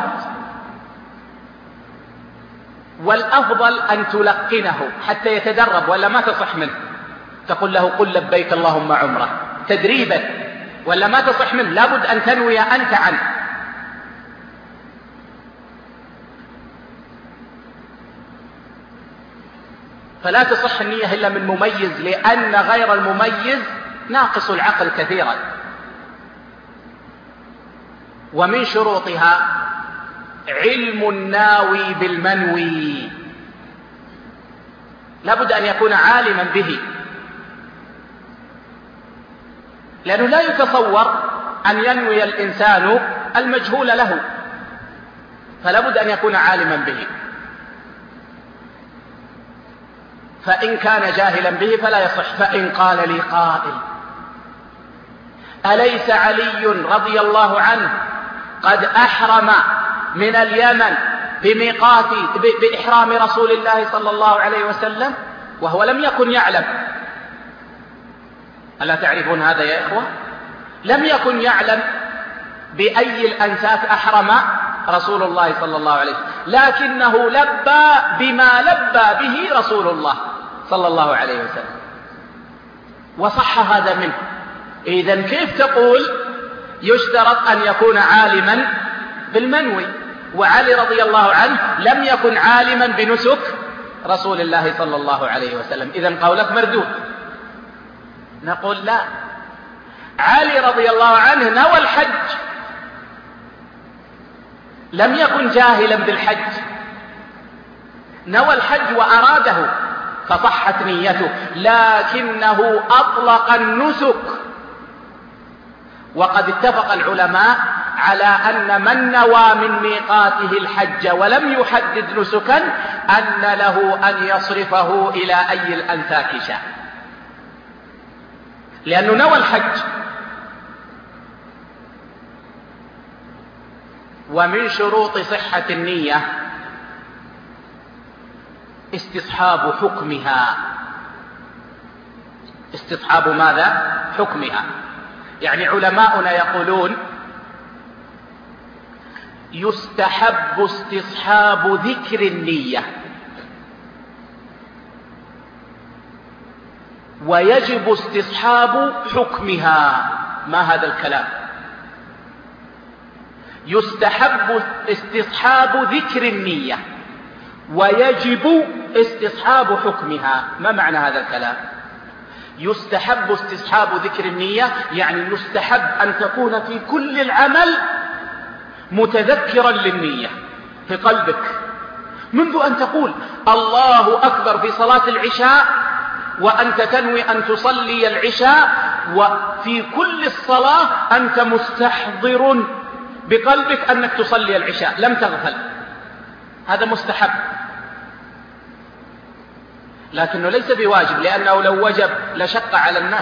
والأفضل أن تلقنه حتى يتدرب، ولا ما تصح منه. تقول له قل لبيك اللهم عمرة تدريبا، ولا ما تصح منه، لا بد أن تنوي أنت عنه. فلا تصح النية إلا من مميز، لأن غير المميز ناقص العقل كثيرا. ومن شروطها علم الناوي بالمنوي، لا بد أن يكون عالما به، لأنه لا يتصور أن ينوي الإنسان المجهول له، فلا بد أن يكون عالما به. فإن كان جاهلا به فلا يصح. فإن قال لي قائل: أليس علي رضي الله عنه قد أحرم من اليمن بميقات بإحرام رسول الله صلى الله عليه وسلم؟ وهو لم يكن يعلم. ألا تعرفون هذا يا إخوة؟ لم يكن يعلم بأي الأنساك أحرم رسول الله صلى الله عليه وسلم، لكنه لبى بما لبى به رسول الله صلى الله عليه وسلم، وصح هذا منه. إذن كيف تقول يشترط أن يكون عالما بالمنوي؟ وعلي رضي الله عنه لم يكن عالما بنسك رسول الله صلى الله عليه وسلم، إذن قولك مردود. نقول لا، علي رضي الله عنه نوى الحج، لم يكن جاهلا بالحج، نوى الحج وأراده فصحت نيته، لكنه أطلق النسك. وقد اتفق العلماء على أن من نوى من ميقاته الحج ولم يحدد نسكا أن له أن يصرفه إلى أي الأنساك شاء، لأنه نوى الحج. ومن شروط صحة النية استصحاب حكمها. استصحاب ماذا؟ حكمها. يعني علماؤنا يقولون يستحب استصحاب ذكر النية، ويجب استصحاب حكمها. ما هذا الكلام؟ يستحب استصحاب ذكر النية ويجب استصحاب حكمها. ما معنى هذا الكلام؟ يستحب استصحاب ذكر النية يعني يستحب أن تكون في كل العمل متذكرا للنية في قلبك، منذ أن تقول الله أكبر في صلاة العشاء وأنت تنوي أن تصلي العشاء، وفي كل الصلاة أنت مستحضر بقلبك أنك تصلي العشاء، لم تغفل. هذا مستحب، لكنه ليس بواجب، لأنه لو وجب لشق على الناس.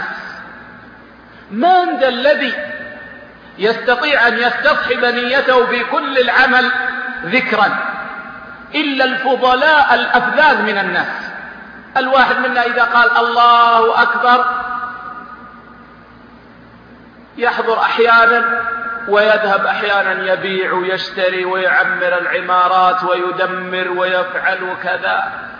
من ذا الذي يستطيع أن يستصحب نيته في كل العمل ذكرا إلا الفضلاء الأفذاذ من الناس؟ الواحد منا إذا قال الله أكبر يحضر أحيانا ويذهب أحيانا، يبيع ويشتري ويعمر العمارات ويدمر ويفعل كذا.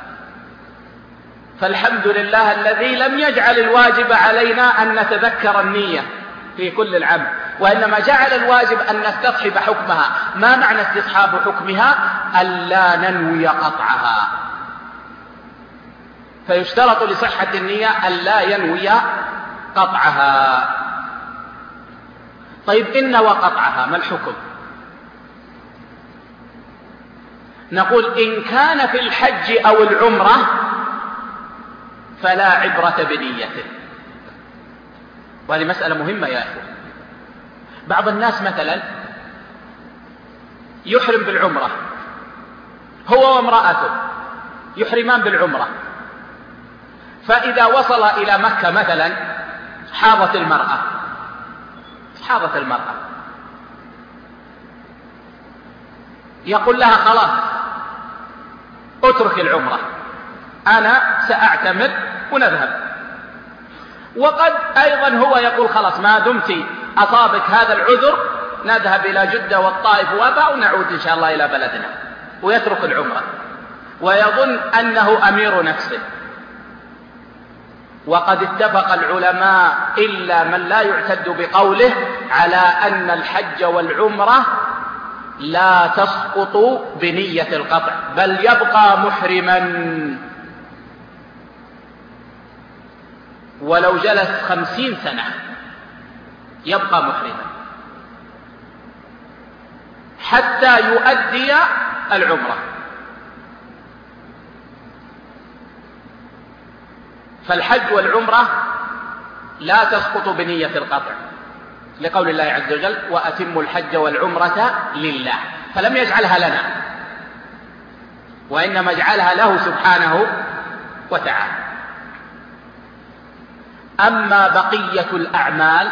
فالحمد لله الذي لم يجعل الواجب علينا أن نتذكر النية في كل العمل، وإنما جعل الواجب أن نستصحب حكمها. ما معنى استصحاب حكمها؟ ألا ننوي قطعها. فيشترط لصحة النية ألا ينوي قطعها. طيب إن نوى قطعها ما الحكم؟ نقول إن كان في الحج أو العمرة فلا عبرة بنيته. وهذه مسألة مهمة يا أخوة. بعض الناس مثلا يحرم بالعمرة، هو وامرأته يحرمان بالعمرة، فإذا وصل إلى مكة مثلا حاضت المرأة حاضت المرأة يقول لها خلاص اترك العمرة، أنا سأعتمر ونذهب. وقد أيضا هو يقول خلاص ما دمت أصابك هذا العذر نذهب إلى جدة والطائف وابا ونعود إن شاء الله إلى بلدنا، ويترك العمرة ويظن أنه أمير نفسه. وقد اتفق العلماء إلا من لا يعتد بقوله على أن الحج والعمرة لا تسقط بنية القطع، بل يبقى محرما ولو جلس خمسين سنة يبقى محرما حتى يؤدي العمرة. فالحج والعمرة لا تسقط بنية القطع لقول الله عز وجل وأتموا الحج والعمرة لله، فلم يجعلها لنا وإنما جعلها له سبحانه وتعالى. أما بقية الأعمال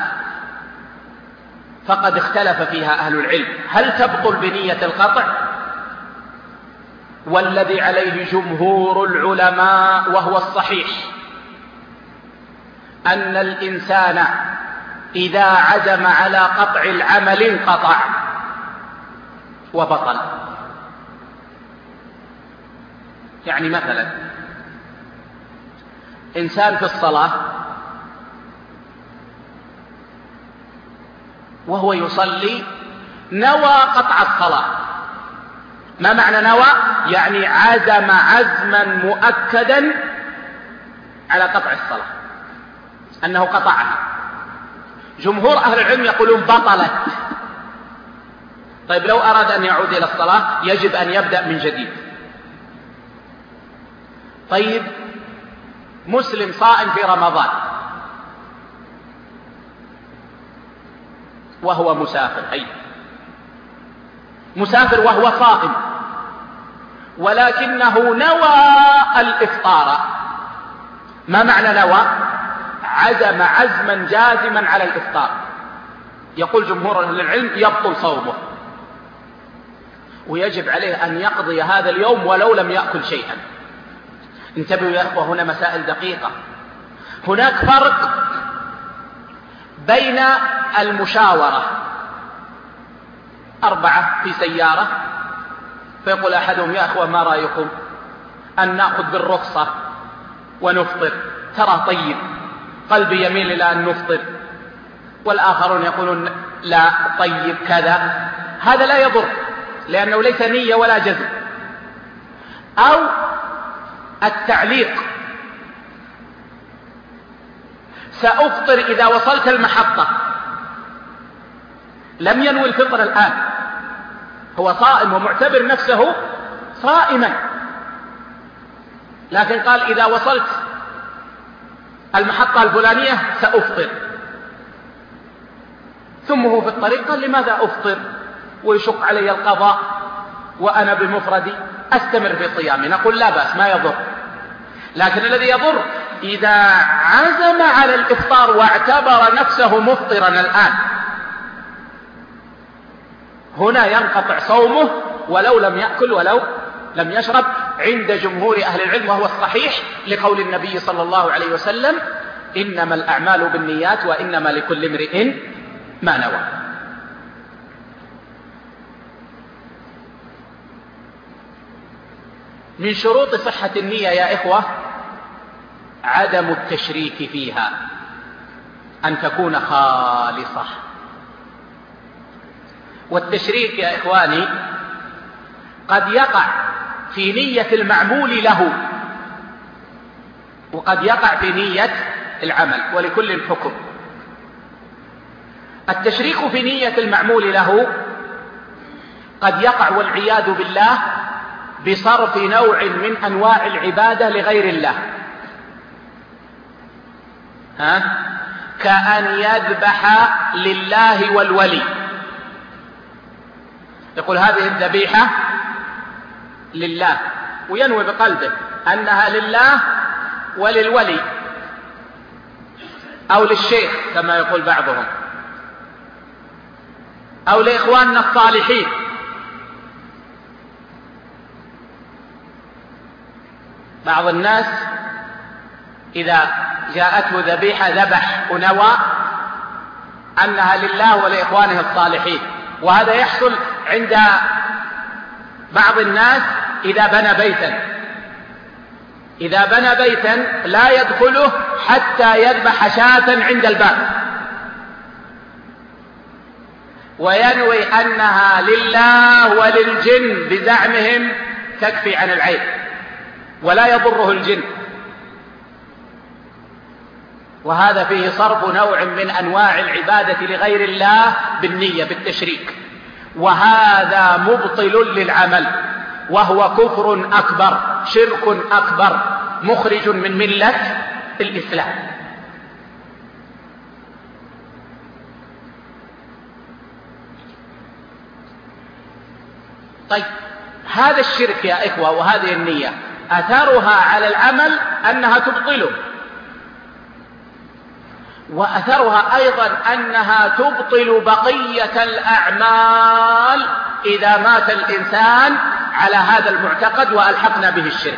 فقد اختلف فيها أهل العلم، هل تبطل بنية القطع والذي عليه جمهور العلماء وهو الصحيح أن الإنسان إذا عزم على قطع العمل انقطع وبطل. يعني مثلا إنسان في الصلاة وهو يصلي نوى قطع الصلاة. ما معنى نوى؟ يعني عزم عزما مؤكدا على قطع الصلاة، أنه قطعها. جمهور أهل العلم يقولون بطلت. طيب لو أراد أن يعود إلى الصلاة يجب أن يبدأ من جديد. طيب مسلم صائم في رمضان وهو مسافر، أي مسافر وهو صائم، ولكنه نوى الإفطار. ما معنى نوى؟ عزم عزما جازما على الإفطار. يقول جمهور أهل العلم يبطل صومه، ويجب عليه أن يقضي هذا اليوم ولو لم يأكل شيئا. انتبهوا يا أخوة، هنا مسائل دقيقة. هناك فرق بين المشاورة، أربعة في سيارة فيقول أحدهم يا أخوة ما رأيكم أن نأخذ بالرخصة ونفطر، ترى طيب قلبي يميل إلى أن نفطر، والآخرون يقولون لا طيب كذا. هذا لا يضر لأنه ليس نية ولا جزم. أو التعليق، سأفطر إذا وصلت المحطة، لم ينوي الفطر الآن، هو صائم ومعتبر نفسه صائما، لكن قال إذا وصلت المحطة الفلانية سأفطر، ثم هو في الطريق قال لماذا أفطر ويشق علي القضاء وأنا بمفردي، أستمر في صيامي. نقول لا بأس، ما يضر. لكن الذي يضر إذا عزم على الإفطار واعتبر نفسه مفطرا الآن، هنا ينقطع صومه ولو لم يأكل ولو لم يشرب عند جمهور أهل العلم، وهو الصحيح لقول النبي صلى الله عليه وسلم إنما الأعمال بالنيات وإنما لكل امرئ ما نوى. من شروط صحة النية يا إخوة عدم التشريك فيها، أن تكون خالصة. والتشريك يا إخواني قد يقع في نية المعمول له، وقد يقع في نية العمل، ولكل حكم. التشريك في نية المعمول له قد يقع والعياذ بالله بصرف نوع من أنواع العبادة لغير الله، ها؟ كأن يذبح لله والولي، يقول هذه الذبيحة لله وينوي بقلبه أنها لله وللولي أو للشيخ كما يقول بعضهم، أو لإخواننا الصالحين. بعض الناس إذا جاءته ذبيحة ذبح ونوى أنها لله ولإخوانه الصالحين، وهذا يحصل عند بعض الناس إذا بنى بيتا، إذا بنى بيتا لا يدخله حتى يذبح شاة عند الباب وينوي أنها لله وللجن بزعمهم تكفي عن العين ولا يضره الجن، وهذا فيه صرف نوع من أنواع العبادة لغير الله بالنية بالتشريك، وهذا مبطل للعمل، وهو كفر أكبر، شرك أكبر، مخرج من ملة الإسلام. طيب هذا الشرك يا إخوة وهذه النية أثرها على العمل أنها تبطله، وأثرها أيضا أنها تبطل بقية الأعمال إذا مات الإنسان على هذا المعتقد وألحقنا به الشرك،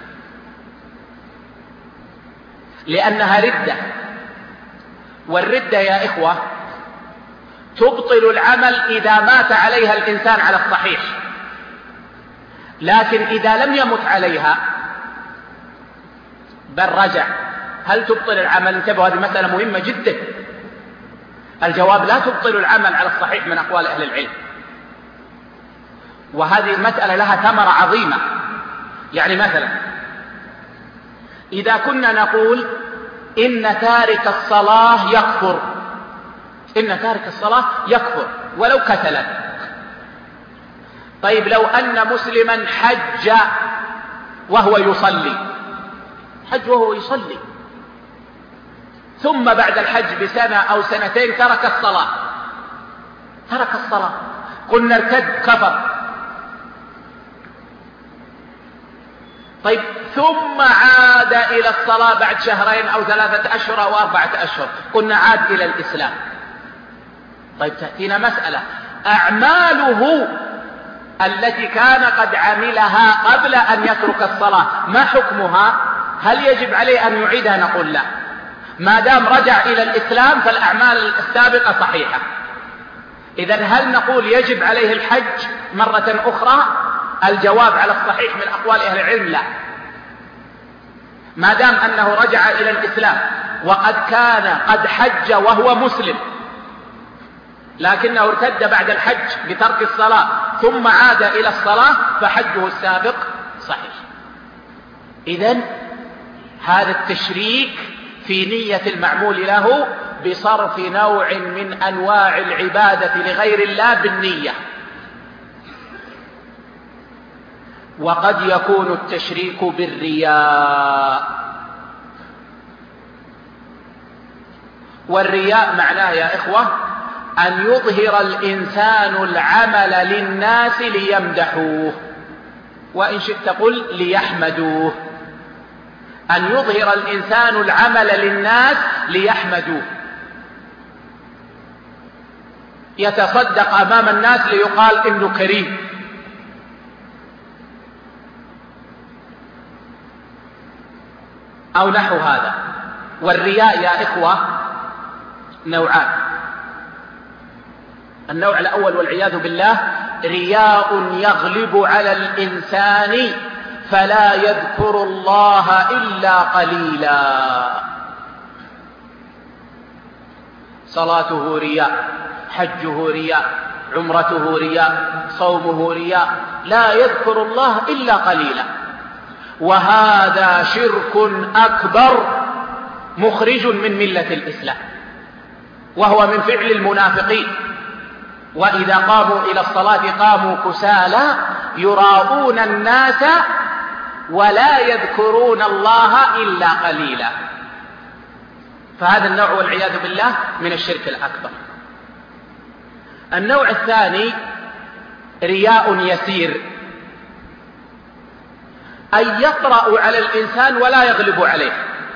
لأنها ردة. والردة يا إخوة تبطل العمل إذا مات عليها الإنسان على الصحيح، لكن إذا لم يمت عليها بل رجع، هل تبطل العمل؟ انتبهوا، هذه مسألة مهمة جدا. الجواب: لا تبطل العمل على الصحيح من أقوال أهل العلم، وهذه المسألة لها ثمرة عظيمة. يعني مثلا إذا كنا نقول إن تارك الصلاة يكفر، إن تارك الصلاة يكفر ولو كسلا. طيب لو أن مسلما حج وهو يصلي، حج وهو يصلي، ثم بعد الحج بسنة أو سنتين ترك الصلاة، ترك الصلاة، قلنا ارتد كفر. طيب ثم عاد إلى الصلاة بعد شهرين أو ثلاثة أشهر أو أربعة أشهر، قلنا عاد إلى الإسلام. طيب تأتينا مسألة: أعماله التي كان قد عملها قبل أن يترك الصلاة ما حكمها؟ هل يجب عليه أن يعيدها؟ نقول لا، ما دام رجع إلى الإسلام فالأعمال السابقة صحيحة. إذن هل نقول يجب عليه الحج مرة أخرى؟ الجواب على الصحيح من أقوال أهل العلم: لا، ما دام أنه رجع إلى الإسلام وقد كان قد حج وهو مسلم، لكنه ارتد بعد الحج بترك الصلاة ثم عاد إلى الصلاة، فحجه السابق صحيح. إذن هذا التشريك في نية المعمول له بصرف نوع من أنواع العبادة لغير الله بالنية. وقد يكون التشريك بالرياء، والرياء معناه يا إخوة أن يظهر الإنسان العمل للناس ليمدحوه، وإن شئت قل ليحمدوه. أن يظهر الإنسان العمل للناس ليحمدوه، يتصدق أمام الناس ليقال إنه كريم، أو نحو هذا. والرياء يا إخوة نوعان: النوع الأول والعياذ بالله رياء يغلب على الإنسان فلا يذكر الله إلا قليلا، صلاته رياء، حجه رياء، عمرته رياء، صومه رياء، لا يذكر الله إلا قليلا. وهذا شرك أكبر مخرج من ملة الإسلام، وهو من فعل المنافقين. وإذا قاموا إلى الصلاة قاموا كسالى يراءون الناس ولا يذكرون الله إلا قليلا. فهذا النوع والعياذ بالله من الشرك الأكبر. النوع الثاني رياء يسير، أن يطرأ على الإنسان ولا يغلب عليه.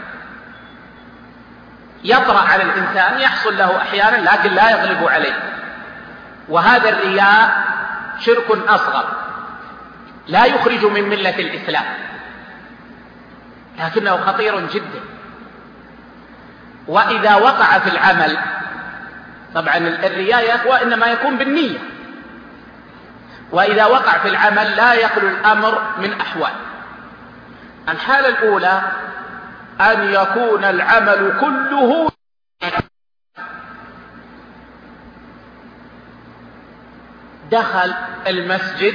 يطرأ على الإنسان، يحصل له أحيانا لكن لا يغلب عليه، وهذا الرياء شرك أصغر لا يخرج من ملة الإسلام، لكنه خطير جدا. وإذا وقع في العمل، طبعا الرياء يا أخوة إنما يكون بالنية، وإذا وقع في العمل لا يخلو الأمر من أحوال. الحالة الأولى أن يكون العمل كله دخل المسجد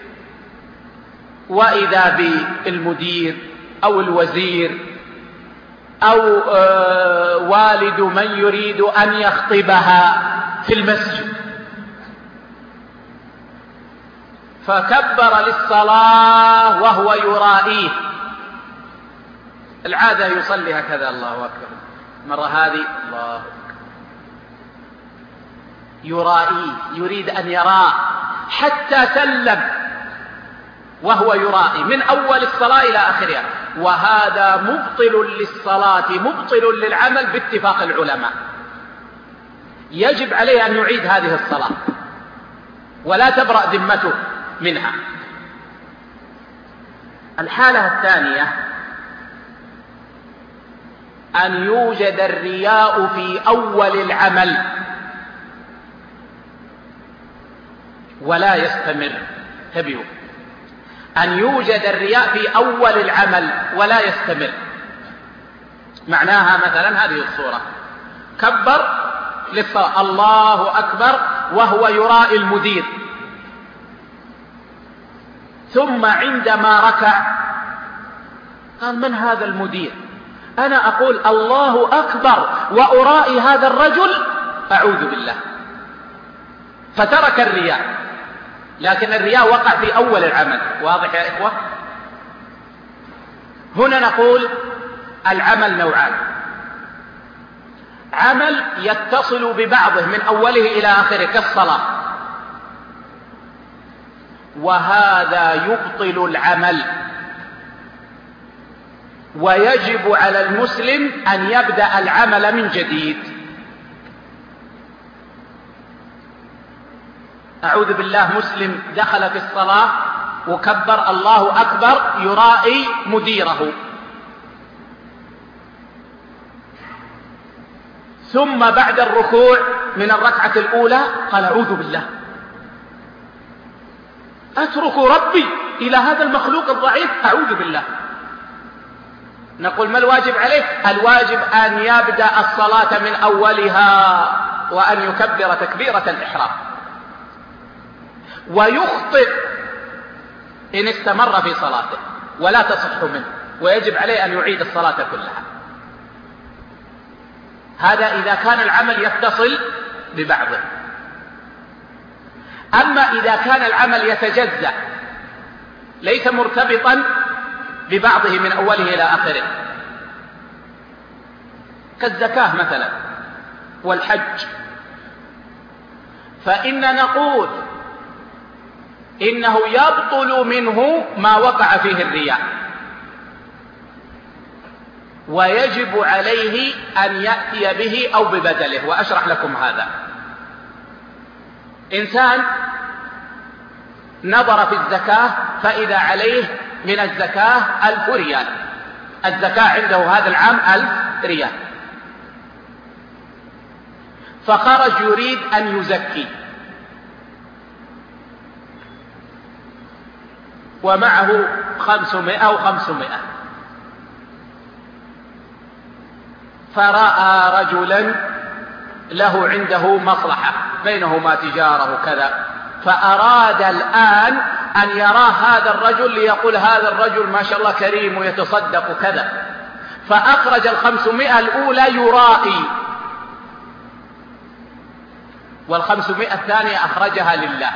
وإذا بالمدير أو الوزير أو والد من يريد أن يخطبها في المسجد، فكبر للصلاة وهو يرائيه. العادة يصلي هكذا: الله أكبر، مرة هذه الله أكبر، يرائيه، يريد أن يراه حتى سلم وهو يرائي من أول الصلاة إلى آخرها. وهذا مبطل للصلاة مبطل للعمل باتفاق العلماء، يجب عليه أن يعيد هذه الصلاة ولا تبرأ ذمته منها. الحالة الثانية أن يوجد الرياء في أول العمل ولا يستمر. انتبهوا، أن يوجد الرياء في أول العمل ولا يستمر. معناها مثلا هذه الصورة: كبر للصلاة، الله أكبر، وهو يرائي المدير، ثم عندما ركع قال: من هذا المدير؟ أنا أقول الله أكبر وأرائي هذا الرجل، أعوذ بالله. فترك الرياء، لكن الرياء وقع في أول العمل. واضح يا إخوة؟ هنا نقول العمل نوعان: عمل يتصل ببعضه من أوله إلى آخره كالصلاة، وهذا يبطل العمل، ويجب على المسلم أن يبدأ العمل من جديد. أعوذ بالله، مسلم دخل في الصلاة وكبر الله أكبر يرائي مديره، ثم بعد الركوع من الركعة الأولى قال: أعوذ بالله، أترك ربي إلى هذا المخلوق الضعيف؟ أعوذ بالله. نقول: ما الواجب عليه؟ الواجب أن يبدأ الصلاة من أولها، وأن يكبر تكبيرة الإحرام، ويخطئ إن استمر في صلاته ولا تصح منه، ويجب عليه أن يعيد الصلاة كلها. هذا إذا كان العمل يتصل ببعضه. أما إذا كان العمل يتجزأ ليس مرتبطا ببعضه من أوله إلى آخره، كالزكاة مثلا والحج، فإن نقول إنه يبطل منه ما وقع فيه الرياء، ويجب عليه أن يأتي به أو ببدله. وأشرح لكم هذا. إنسان نظر في الزكاة فإذا عليه من الزكاة ألف ريال، الزكاة عنده هذا العام ألف ريال، فخرج يريد أن يزكي، ومعه خمسمائة أو خمسمائة، فرأى رجلا له عنده مصلحة بينهما تجارة كذا، فأراد الآن أن يرى هذا الرجل ليقول: هذا الرجل ما شاء الله كريم ويتصدق كذا، فأخرج الخمسمائة الأولى يرائي، والخمسمائة الثانية أخرجها لله.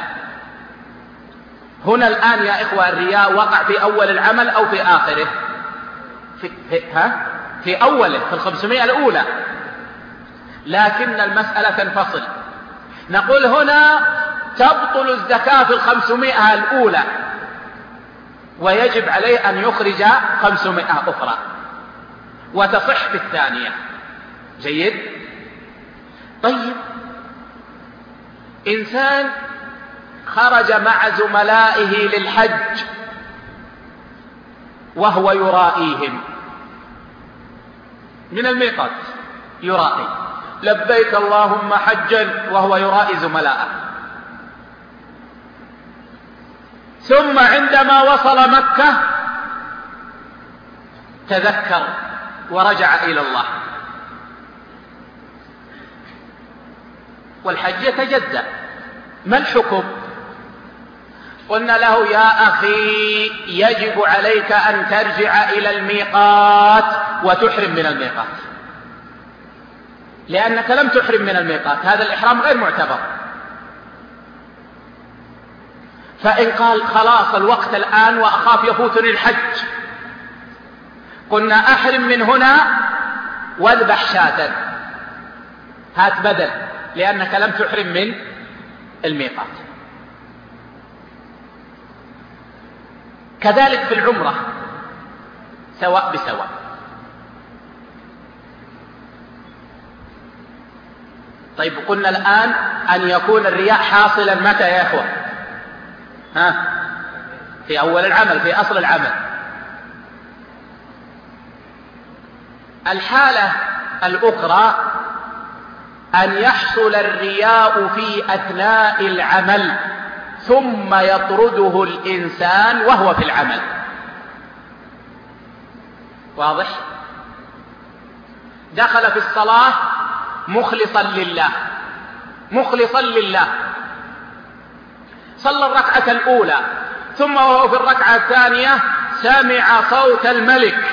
هنا الآن يا إخوة الرياء وقع في أول العمل أو في آخره؟ في, في, ها؟ في أوله، في الخمسمائة الأولى، لكن المسألة تنفصل. نقول هنا تبطل الزكاة في الخمسمائة الأولى، ويجب عليه أن يخرج خمسمائة أخرى، وتصح في الثانية. جيد؟ طيب، إنسان خرج مع زملائه للحج وهو يرائيهم من الميقات، يرائي: لبيك اللهم حجا، وهو يرائي زملائه، ثم عندما وصل مكة تذكر ورجع إلى الله، والحج يتجزأ. ما الحكم؟ قلنا له: يا أخي، يجب عليك أن ترجع إلى الميقات وتحرم من الميقات، لأنك لم تحرم من الميقات، هذا الإحرام غير معتبر. فإن قال: خلاص الوقت الآن وأخاف يفوتني الحج، قلنا: أحرم من هنا واذبح شاة، هات بدل، لأنك لم تحرم من الميقات. كذلك في العمرة سواء بسواء. طيب، قلنا الآن أن يكون الرياء حاصلا متى يا إخوة؟ ها؟ في أول العمل، في أصل العمل. الحالة الأخرى أن يحصل الرياء في أثناء العمل ثم يطرده الإنسان وهو في العمل. واضح؟ دخل في الصلاة مخلصا لله مخلصا لله صلى الركعة الأولى، ثم وهو في الركعة الثانية سمع صوت الملك،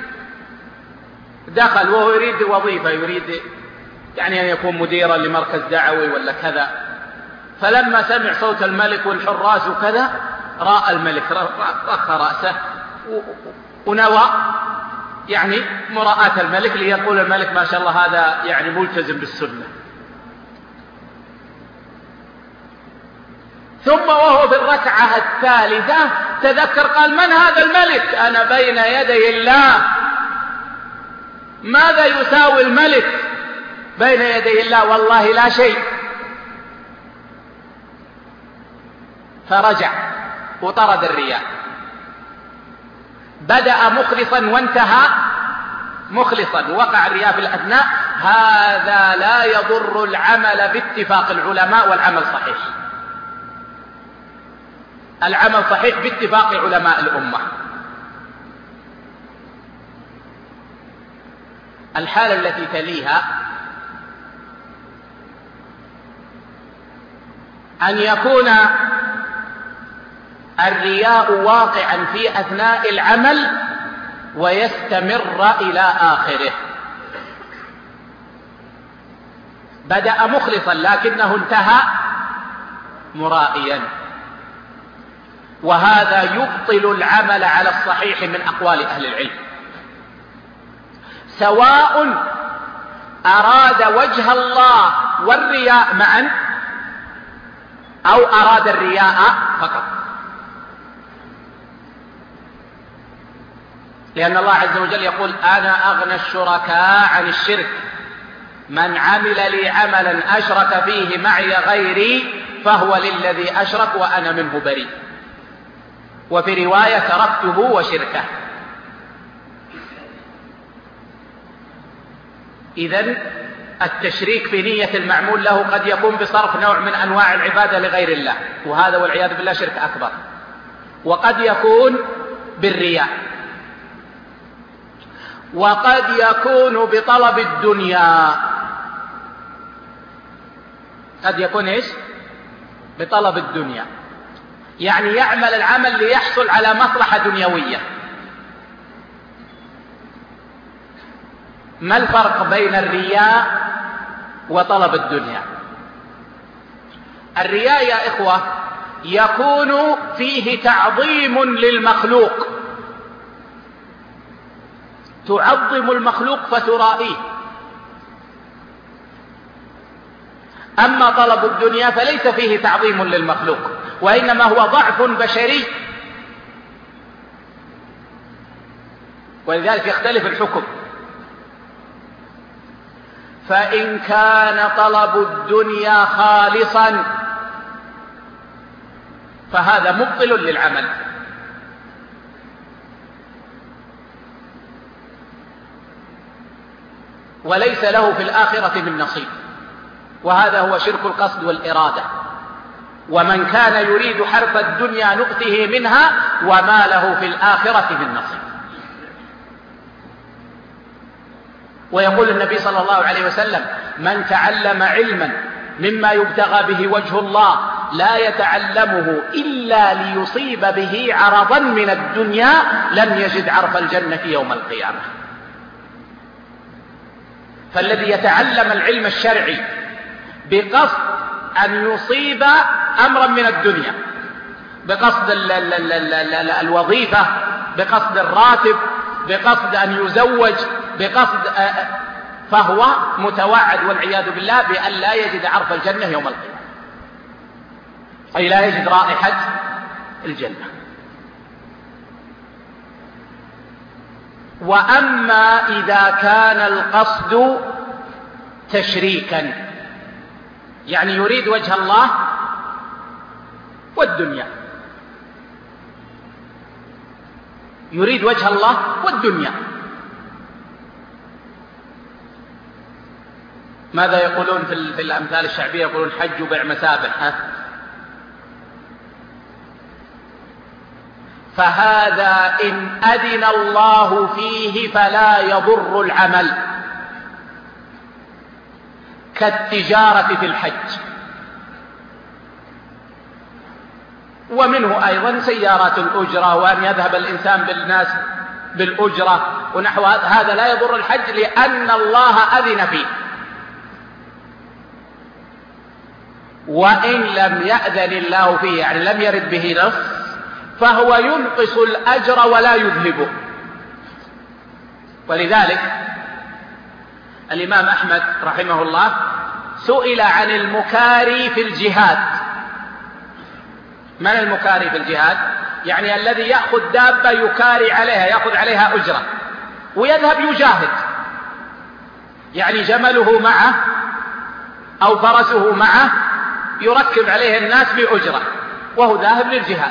دخل وهو يريد وظيفة، يريد يعني أن يكون مديرا لمركز دعوي ولا كذا، فلما سمع صوت الملك والحراس وكذا رأى الملك، رخى رأسه ونوى يعني مراءة الملك ليقول الملك ما شاء الله هذا يعني ملتزم بالسنة. ثم وهو في الركعة الثالثة تذكر قال من هذا الملك؟ أنا بين يدي الله، ماذا يساوي الملك بين يدي الله؟ والله لا شيء. فرجع وطرد الرياء، بدأ مخلصا وانتهى مخلصا، وقع الرياء في الأثناء. هذا لا يضر العمل باتفاق العلماء، والعمل صحيح، العمل صحيح باتفاق علماء الأمة. الحالة التي تليها أن يكون الرياء واقعا في أثناء العمل ويستمر إلى آخره. بدأ مخلصا لكنه انتهى مرائيا، وهذا يبطل العمل على الصحيح من أقوال أهل العلم، سواء أراد وجه الله والرياء معا أو أراد الرياء فقط. لأن الله عز وجل يقول أنا أغنى الشركاء عن الشرك، من عمل لي عملا أشرك فيه معي غيري فهو للذي أشرك وأنا منه بريء، وفي رواية تركته وشركه. إذن التشريك في نية المعمول له قد يكون بصرف نوع من أنواع العبادة لغير الله، وهذا والعياذ بالله شرك أكبر، وقد يكون بالرياء، وقد يكون بطلب الدنيا. قد يكون إيش؟ بطلب الدنيا، يعني يعمل العمل ليحصل على مصلحة دنيوية. ما الفرق بين الرياء وطلب الدنيا؟ الرياء يا إخوة يكون فيه تعظيم للمخلوق، تعظم المخلوق فترائيه. أما طلب الدنيا فليس فيه تعظيم للمخلوق، وإنما هو ضعف بشري، ولذلك يختلف الحكم. فإن كان طلب الدنيا خالصا فهذا مبطل للعمل، وليس له في الآخرة من نصيب، وهذا هو شرك القصد والإرادة. ومن كان يريد حرث الدنيا نؤته منها وما له في الآخرة من نصيب. ويقول النبي صلى الله عليه وسلم من تعلم علما مما يبتغى به وجه الله لا يتعلمه إلا ليصيب به عرضا من الدنيا لم يجد عرف الجنة يوم القيامة. فالذي يتعلم العلم الشرعي بقصد أن يصيب أمرا من الدنيا، بقصد ال ال ال ال ال الوظيفة، بقصد الراتب، بقصد أن يزوج، بقصد فهو متوعد والعياذ بالله بأن لا يجد عرف الجنة يوم القيامة، أي لا يجد رائحة الجنة. وأما إذا كان القصد تشريكا، يعني يريد وجه الله والدنيا، يريد وجه الله والدنيا، ماذا يقولون في الأمثال الشعبية؟ يقولون حج وبيع مسابح. ها؟ فهذا إن أذن الله فيه فلا يضر العمل، كالتجارة في الحج. ومنه أيضا سيارات الأجرة، وأن يذهب الإنسان بالناس بالأجرة ونحو هذا لا يضر الحج لأن الله أذن فيه. وإن لم يأذن الله فيه، يعني لم يرد به نص، فهو ينقص الأجر ولا يذهبه. ولذلك الإمام أحمد رحمه الله سئل عن المكاري في الجهاد. من المكاري في الجهاد؟ يعني الذي يأخذ دابة يكاري عليها، يأخذ عليها أجرة ويذهب يجاهد، يعني جمله معه أو فرسه معه يركب عليه الناس بأجرة وهو ذاهب للجهاد،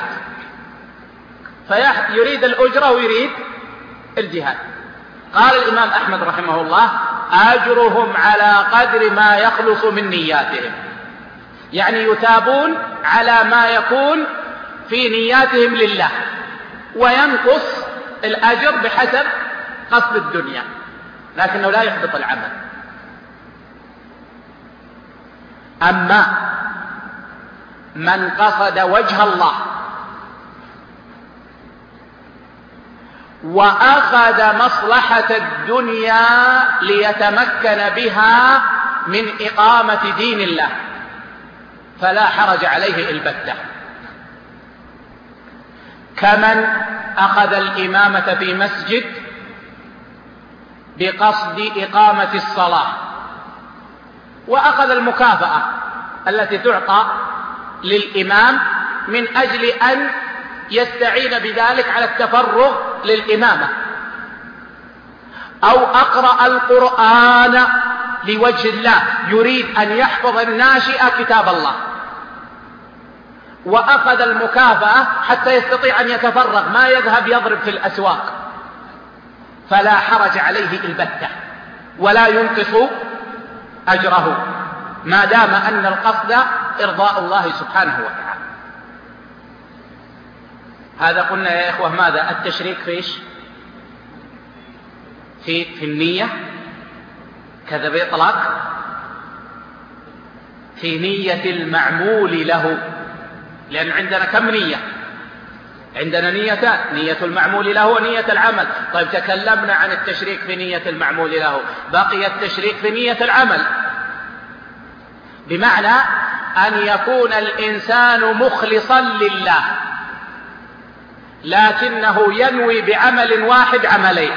فيريد الأجرة ويريد الجهاد. قال الإمام أحمد رحمه الله: أجرهم على قدر ما يخلص من نياتهم، يعني يثابون على ما يكون في نياتهم لله، وينقص الأجر بحسب قصد الدنيا، لكنه لا يحبط العمل. أما من قصد وجه الله وأخذ مصلحة الدنيا ليتمكن بها من إقامة دين الله فلا حرج عليه البتة، كمن أخذ الإمامة في مسجد بقصد إقامة الصلاة وأخذ المكافأة التي تعطى للإمام من أجل أن يستعين بذلك على التفرغ للإمامة، أو أقرأ القرآن لوجه الله يريد أن يحفظ الناشئ كتاب الله وأخذ المكافأة حتى يستطيع أن يتفرغ، ما يذهب يضرب في الأسواق، فلا حرج عليه البتة ولا ينقص أجره ما دام أن القصد إرضاء الله سبحانه وتعالى. هذا قلنا يا إخوة ماذا؟ التشريك فيش في في النية، كذا بإطلاق في نية المعمول له، لأن عندنا كم نية؟ عندنا نيتان: نية المعمول له ونية العمل. طيب تكلمنا عن التشريك في نية المعمول له، بقي التشريك في نية العمل، بمعنى أن يكون الإنسان مخلصا لله لكنه ينوي بعمل واحد عملين.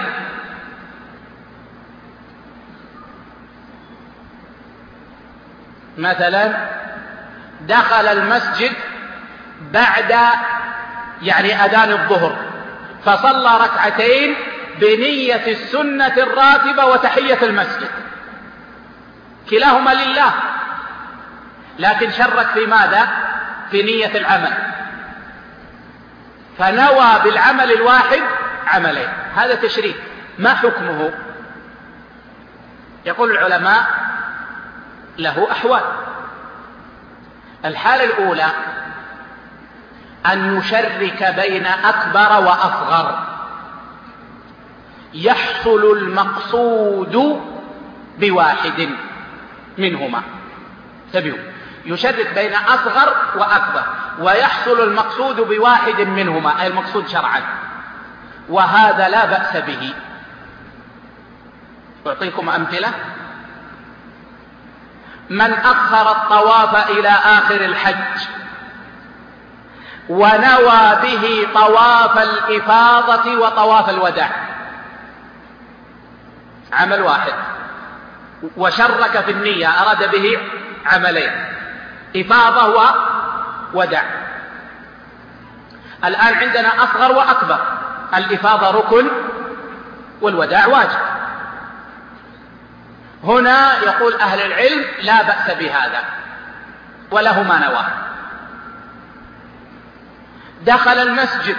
مثلا دخل المسجد بعد يعني أذان الظهر فصلى ركعتين بنية السنة الراتبة وتحية المسجد، كلاهما لله، لكن شرك في ماذا؟ في نية العمل، فنوى بالعمل الواحد عملين. هذا تشريك. ما حكمه؟ يقول العلماء له أحوال. الحالة الأولى أن يشرك بين أكبر وأصغر، يحصل المقصود بواحد منهما. تبعوا، يشرك بين أصغر وأكبر ويحصل المقصود بواحد منهما، أي المقصود شرعا، وهذا لا بأس به. أعطيكم أمثلة: من أخر الطواف إلى آخر الحج ونوى به طواف الإفاضة وطواف الوداع، عمل واحد، وشرك في النية، أراد به عملين: إفاضة ووداع. الآن عندنا أصغر وأكبر، الإفاضة ركن والوداع واجب. هنا يقول أهل العلم لا بأس بهذا وله ما نوى. دخل المسجد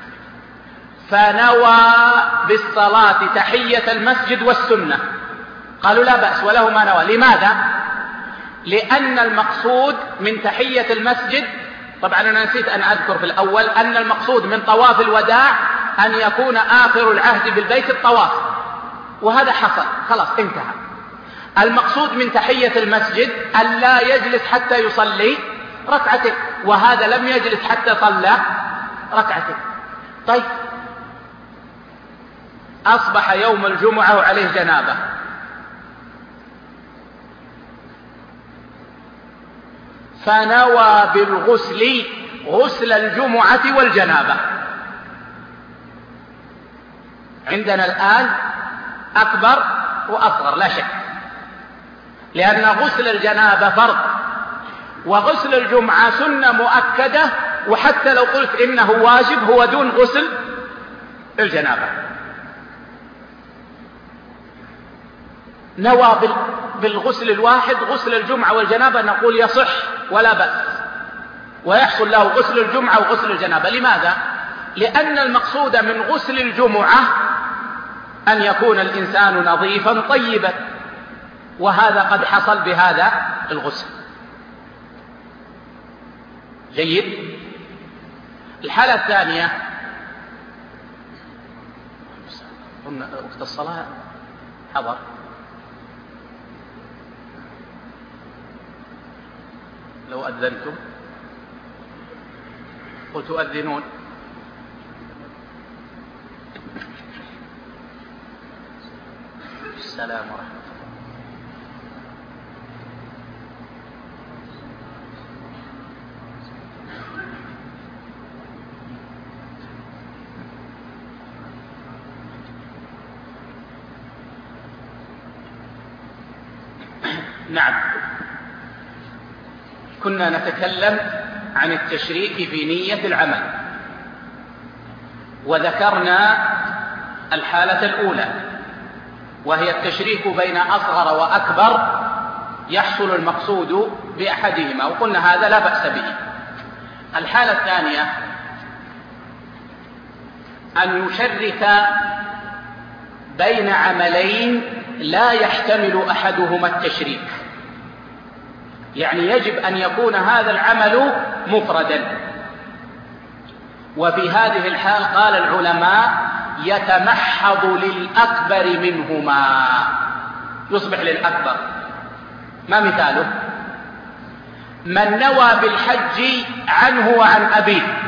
فنوى بالصلاة تحية المسجد والسنة قالوا لا بأس وله ما نوى. لماذا؟ لأن المقصود من تحية المسجد، طبعا أنا نسيت أن أذكر في الأول أن المقصود من طواف الوداع أن يكون آخر العهد بالبيت الطواف، وهذا حصل خلاص انتهى. المقصود من تحية المسجد أن لا يجلس حتى يصلي ركعتين، وهذا لم يجلس حتى صلى ركعتين. طيب أصبح يوم الجمعة وعليه جنابة، فنوى بالغسل غسل الجمعة والجنابة. عندنا الآن أكبر وأصغر لا شك، لأن غسل الجنابة فرض وغسل الجمعة سنة مؤكدة، وحتى لو قلت إنه واجب هو دون غسل الجنابة. نوى بالغسل الواحد غسل الجمعة والجنابة، نقول يصح ولا بأس، ويحصل له غسل الجمعة وغسل الجنابة. لماذا؟ لأن المقصود من غسل الجمعة أن يكون الإنسان نظيفا طيبا، وهذا قد حصل بهذا الغسل. جيد. الحالة الثانية، قلنا وقت الصلاة حضر، لو أذنتم وتؤذنون السلام ورحمة الله. نعم، كنا نتكلم عن التشريك في نية العمل، وذكرنا الحالة الأولى وهي التشريك بين أصغر وأكبر يحصل المقصود بأحدهما، وقلنا هذا لا بأس به. الحالة الثانية أن يشرك بين عملين لا يحتمل أحدهما التشريك، يعني يجب أن يكون هذا العمل مفردا. وفي هذه الحال قال العلماء يتمحض للأكبر منهما، يصبح للأكبر. ما مثاله؟ من نوى بالحج عنه وعن أبيه،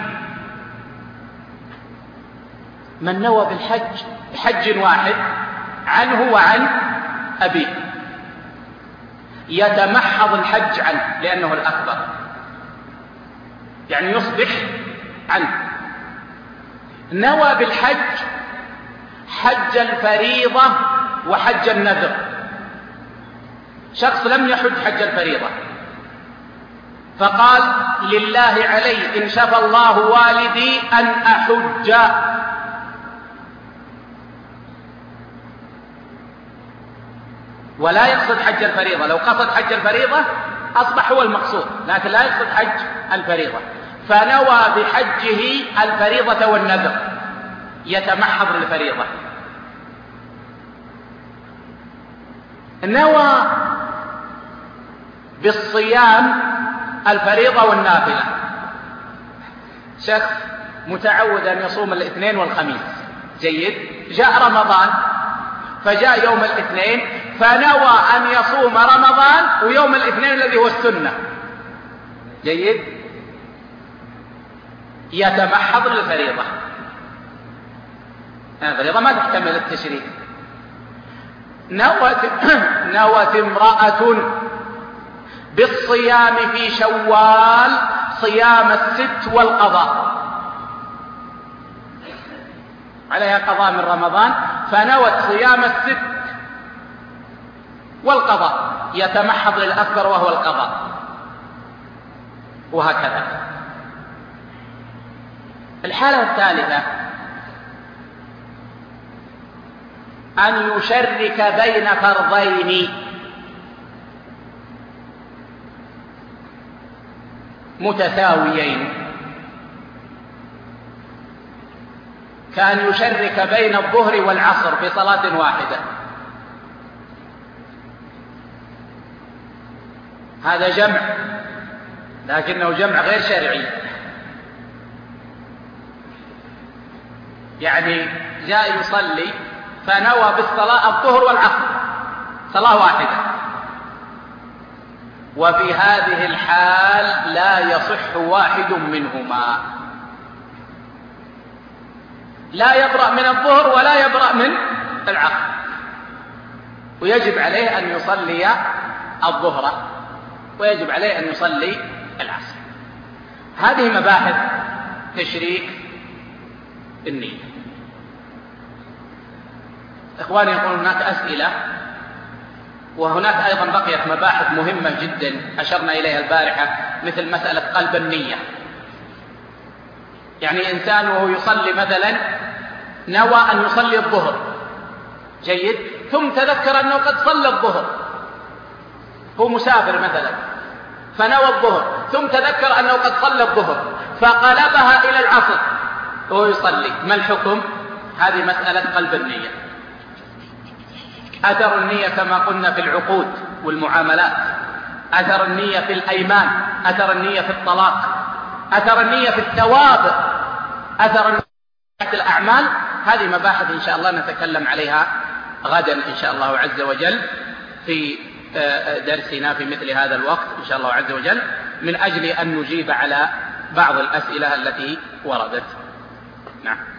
من نوى بالحج بحج واحد عنه وعن أبيه يتمحض الحج عنه لأنه الأكبر، يعني يصبح عنه. نوى بالحج حج الفريضة وحج النذر، شخص لم يحج حج الفريضة فقال لله علي إن شفى الله والدي أن أحج، ولا يقصد حج الفريضة. لو قصد حج الفريضة أصبح هو المقصود، لكن لا يقصد حج الفريضة، فنوى بحجه الفريضة والنذر يتمحض للفريضة. نوى بالصيام الفريضة والنافلة، شخص متعود أن يصوم الاثنين والخميس، جيد، جاء رمضان فجاء يوم الاثنين فنوى أن يصوم رمضان ويوم الاثنين الذي هو السنة، جيد، يتمحض للفريضة. الفريضة ما تحتمل التشريك. نوت نوت امرأة بالصيام في شوال صيام الست والقضاء، عليها قضاء من رمضان، فنوت صيام الست والقضاء، يتمحض للأكبر وهو القضاء، وهكذا. الحالة الثالثة أن يشرك بين فرضين متساويين، كأن يشرك بين الظهر والعصر في صلاة واحدة، هذا جمع لكنه جمع غير شرعي، يعني جاء يصلي فنوى بالصلاة الظهر والعصر صلاة واحدة، وفي هذه الحال لا يصح واحد منهما، لا يبرأ من الظهر ولا يبرأ من العصر، ويجب عليه أن يصلي الظهر ويجب عليه أن يصلي العصر. هذه مباحث تشريك النية. إخواني يقولون هناك أسئلة، وهناك أيضا بقيت مباحث مهمة جدا أشرنا إليها البارحة، مثل مسألة قلب النية. يعني إنسان وهو يصلي مثلا نوى أن يصلي الظهر، جيد، ثم تذكر أنه قد صلى الظهر، هو مسافر مثلا فنوى الظهر ثم تذكر أنه قد صلى الظهر فقلبها إلى العصر وهو يصلي، ما الحكم؟ هذه مسألة قلب النية. أثر النية كما قلنا في العقود والمعاملات، أثر النية في الأيمان، أثر النية في الطلاق، أثر النية في الثواب، أثر النية في الأعمال. هذه مباحث إن شاء الله نتكلم عليها غدا إن شاء الله عز وجل في درسنا في مثل هذا الوقت إن شاء الله عز وجل، من أجل أن نجيب على بعض الأسئلة التي وردت. نعم.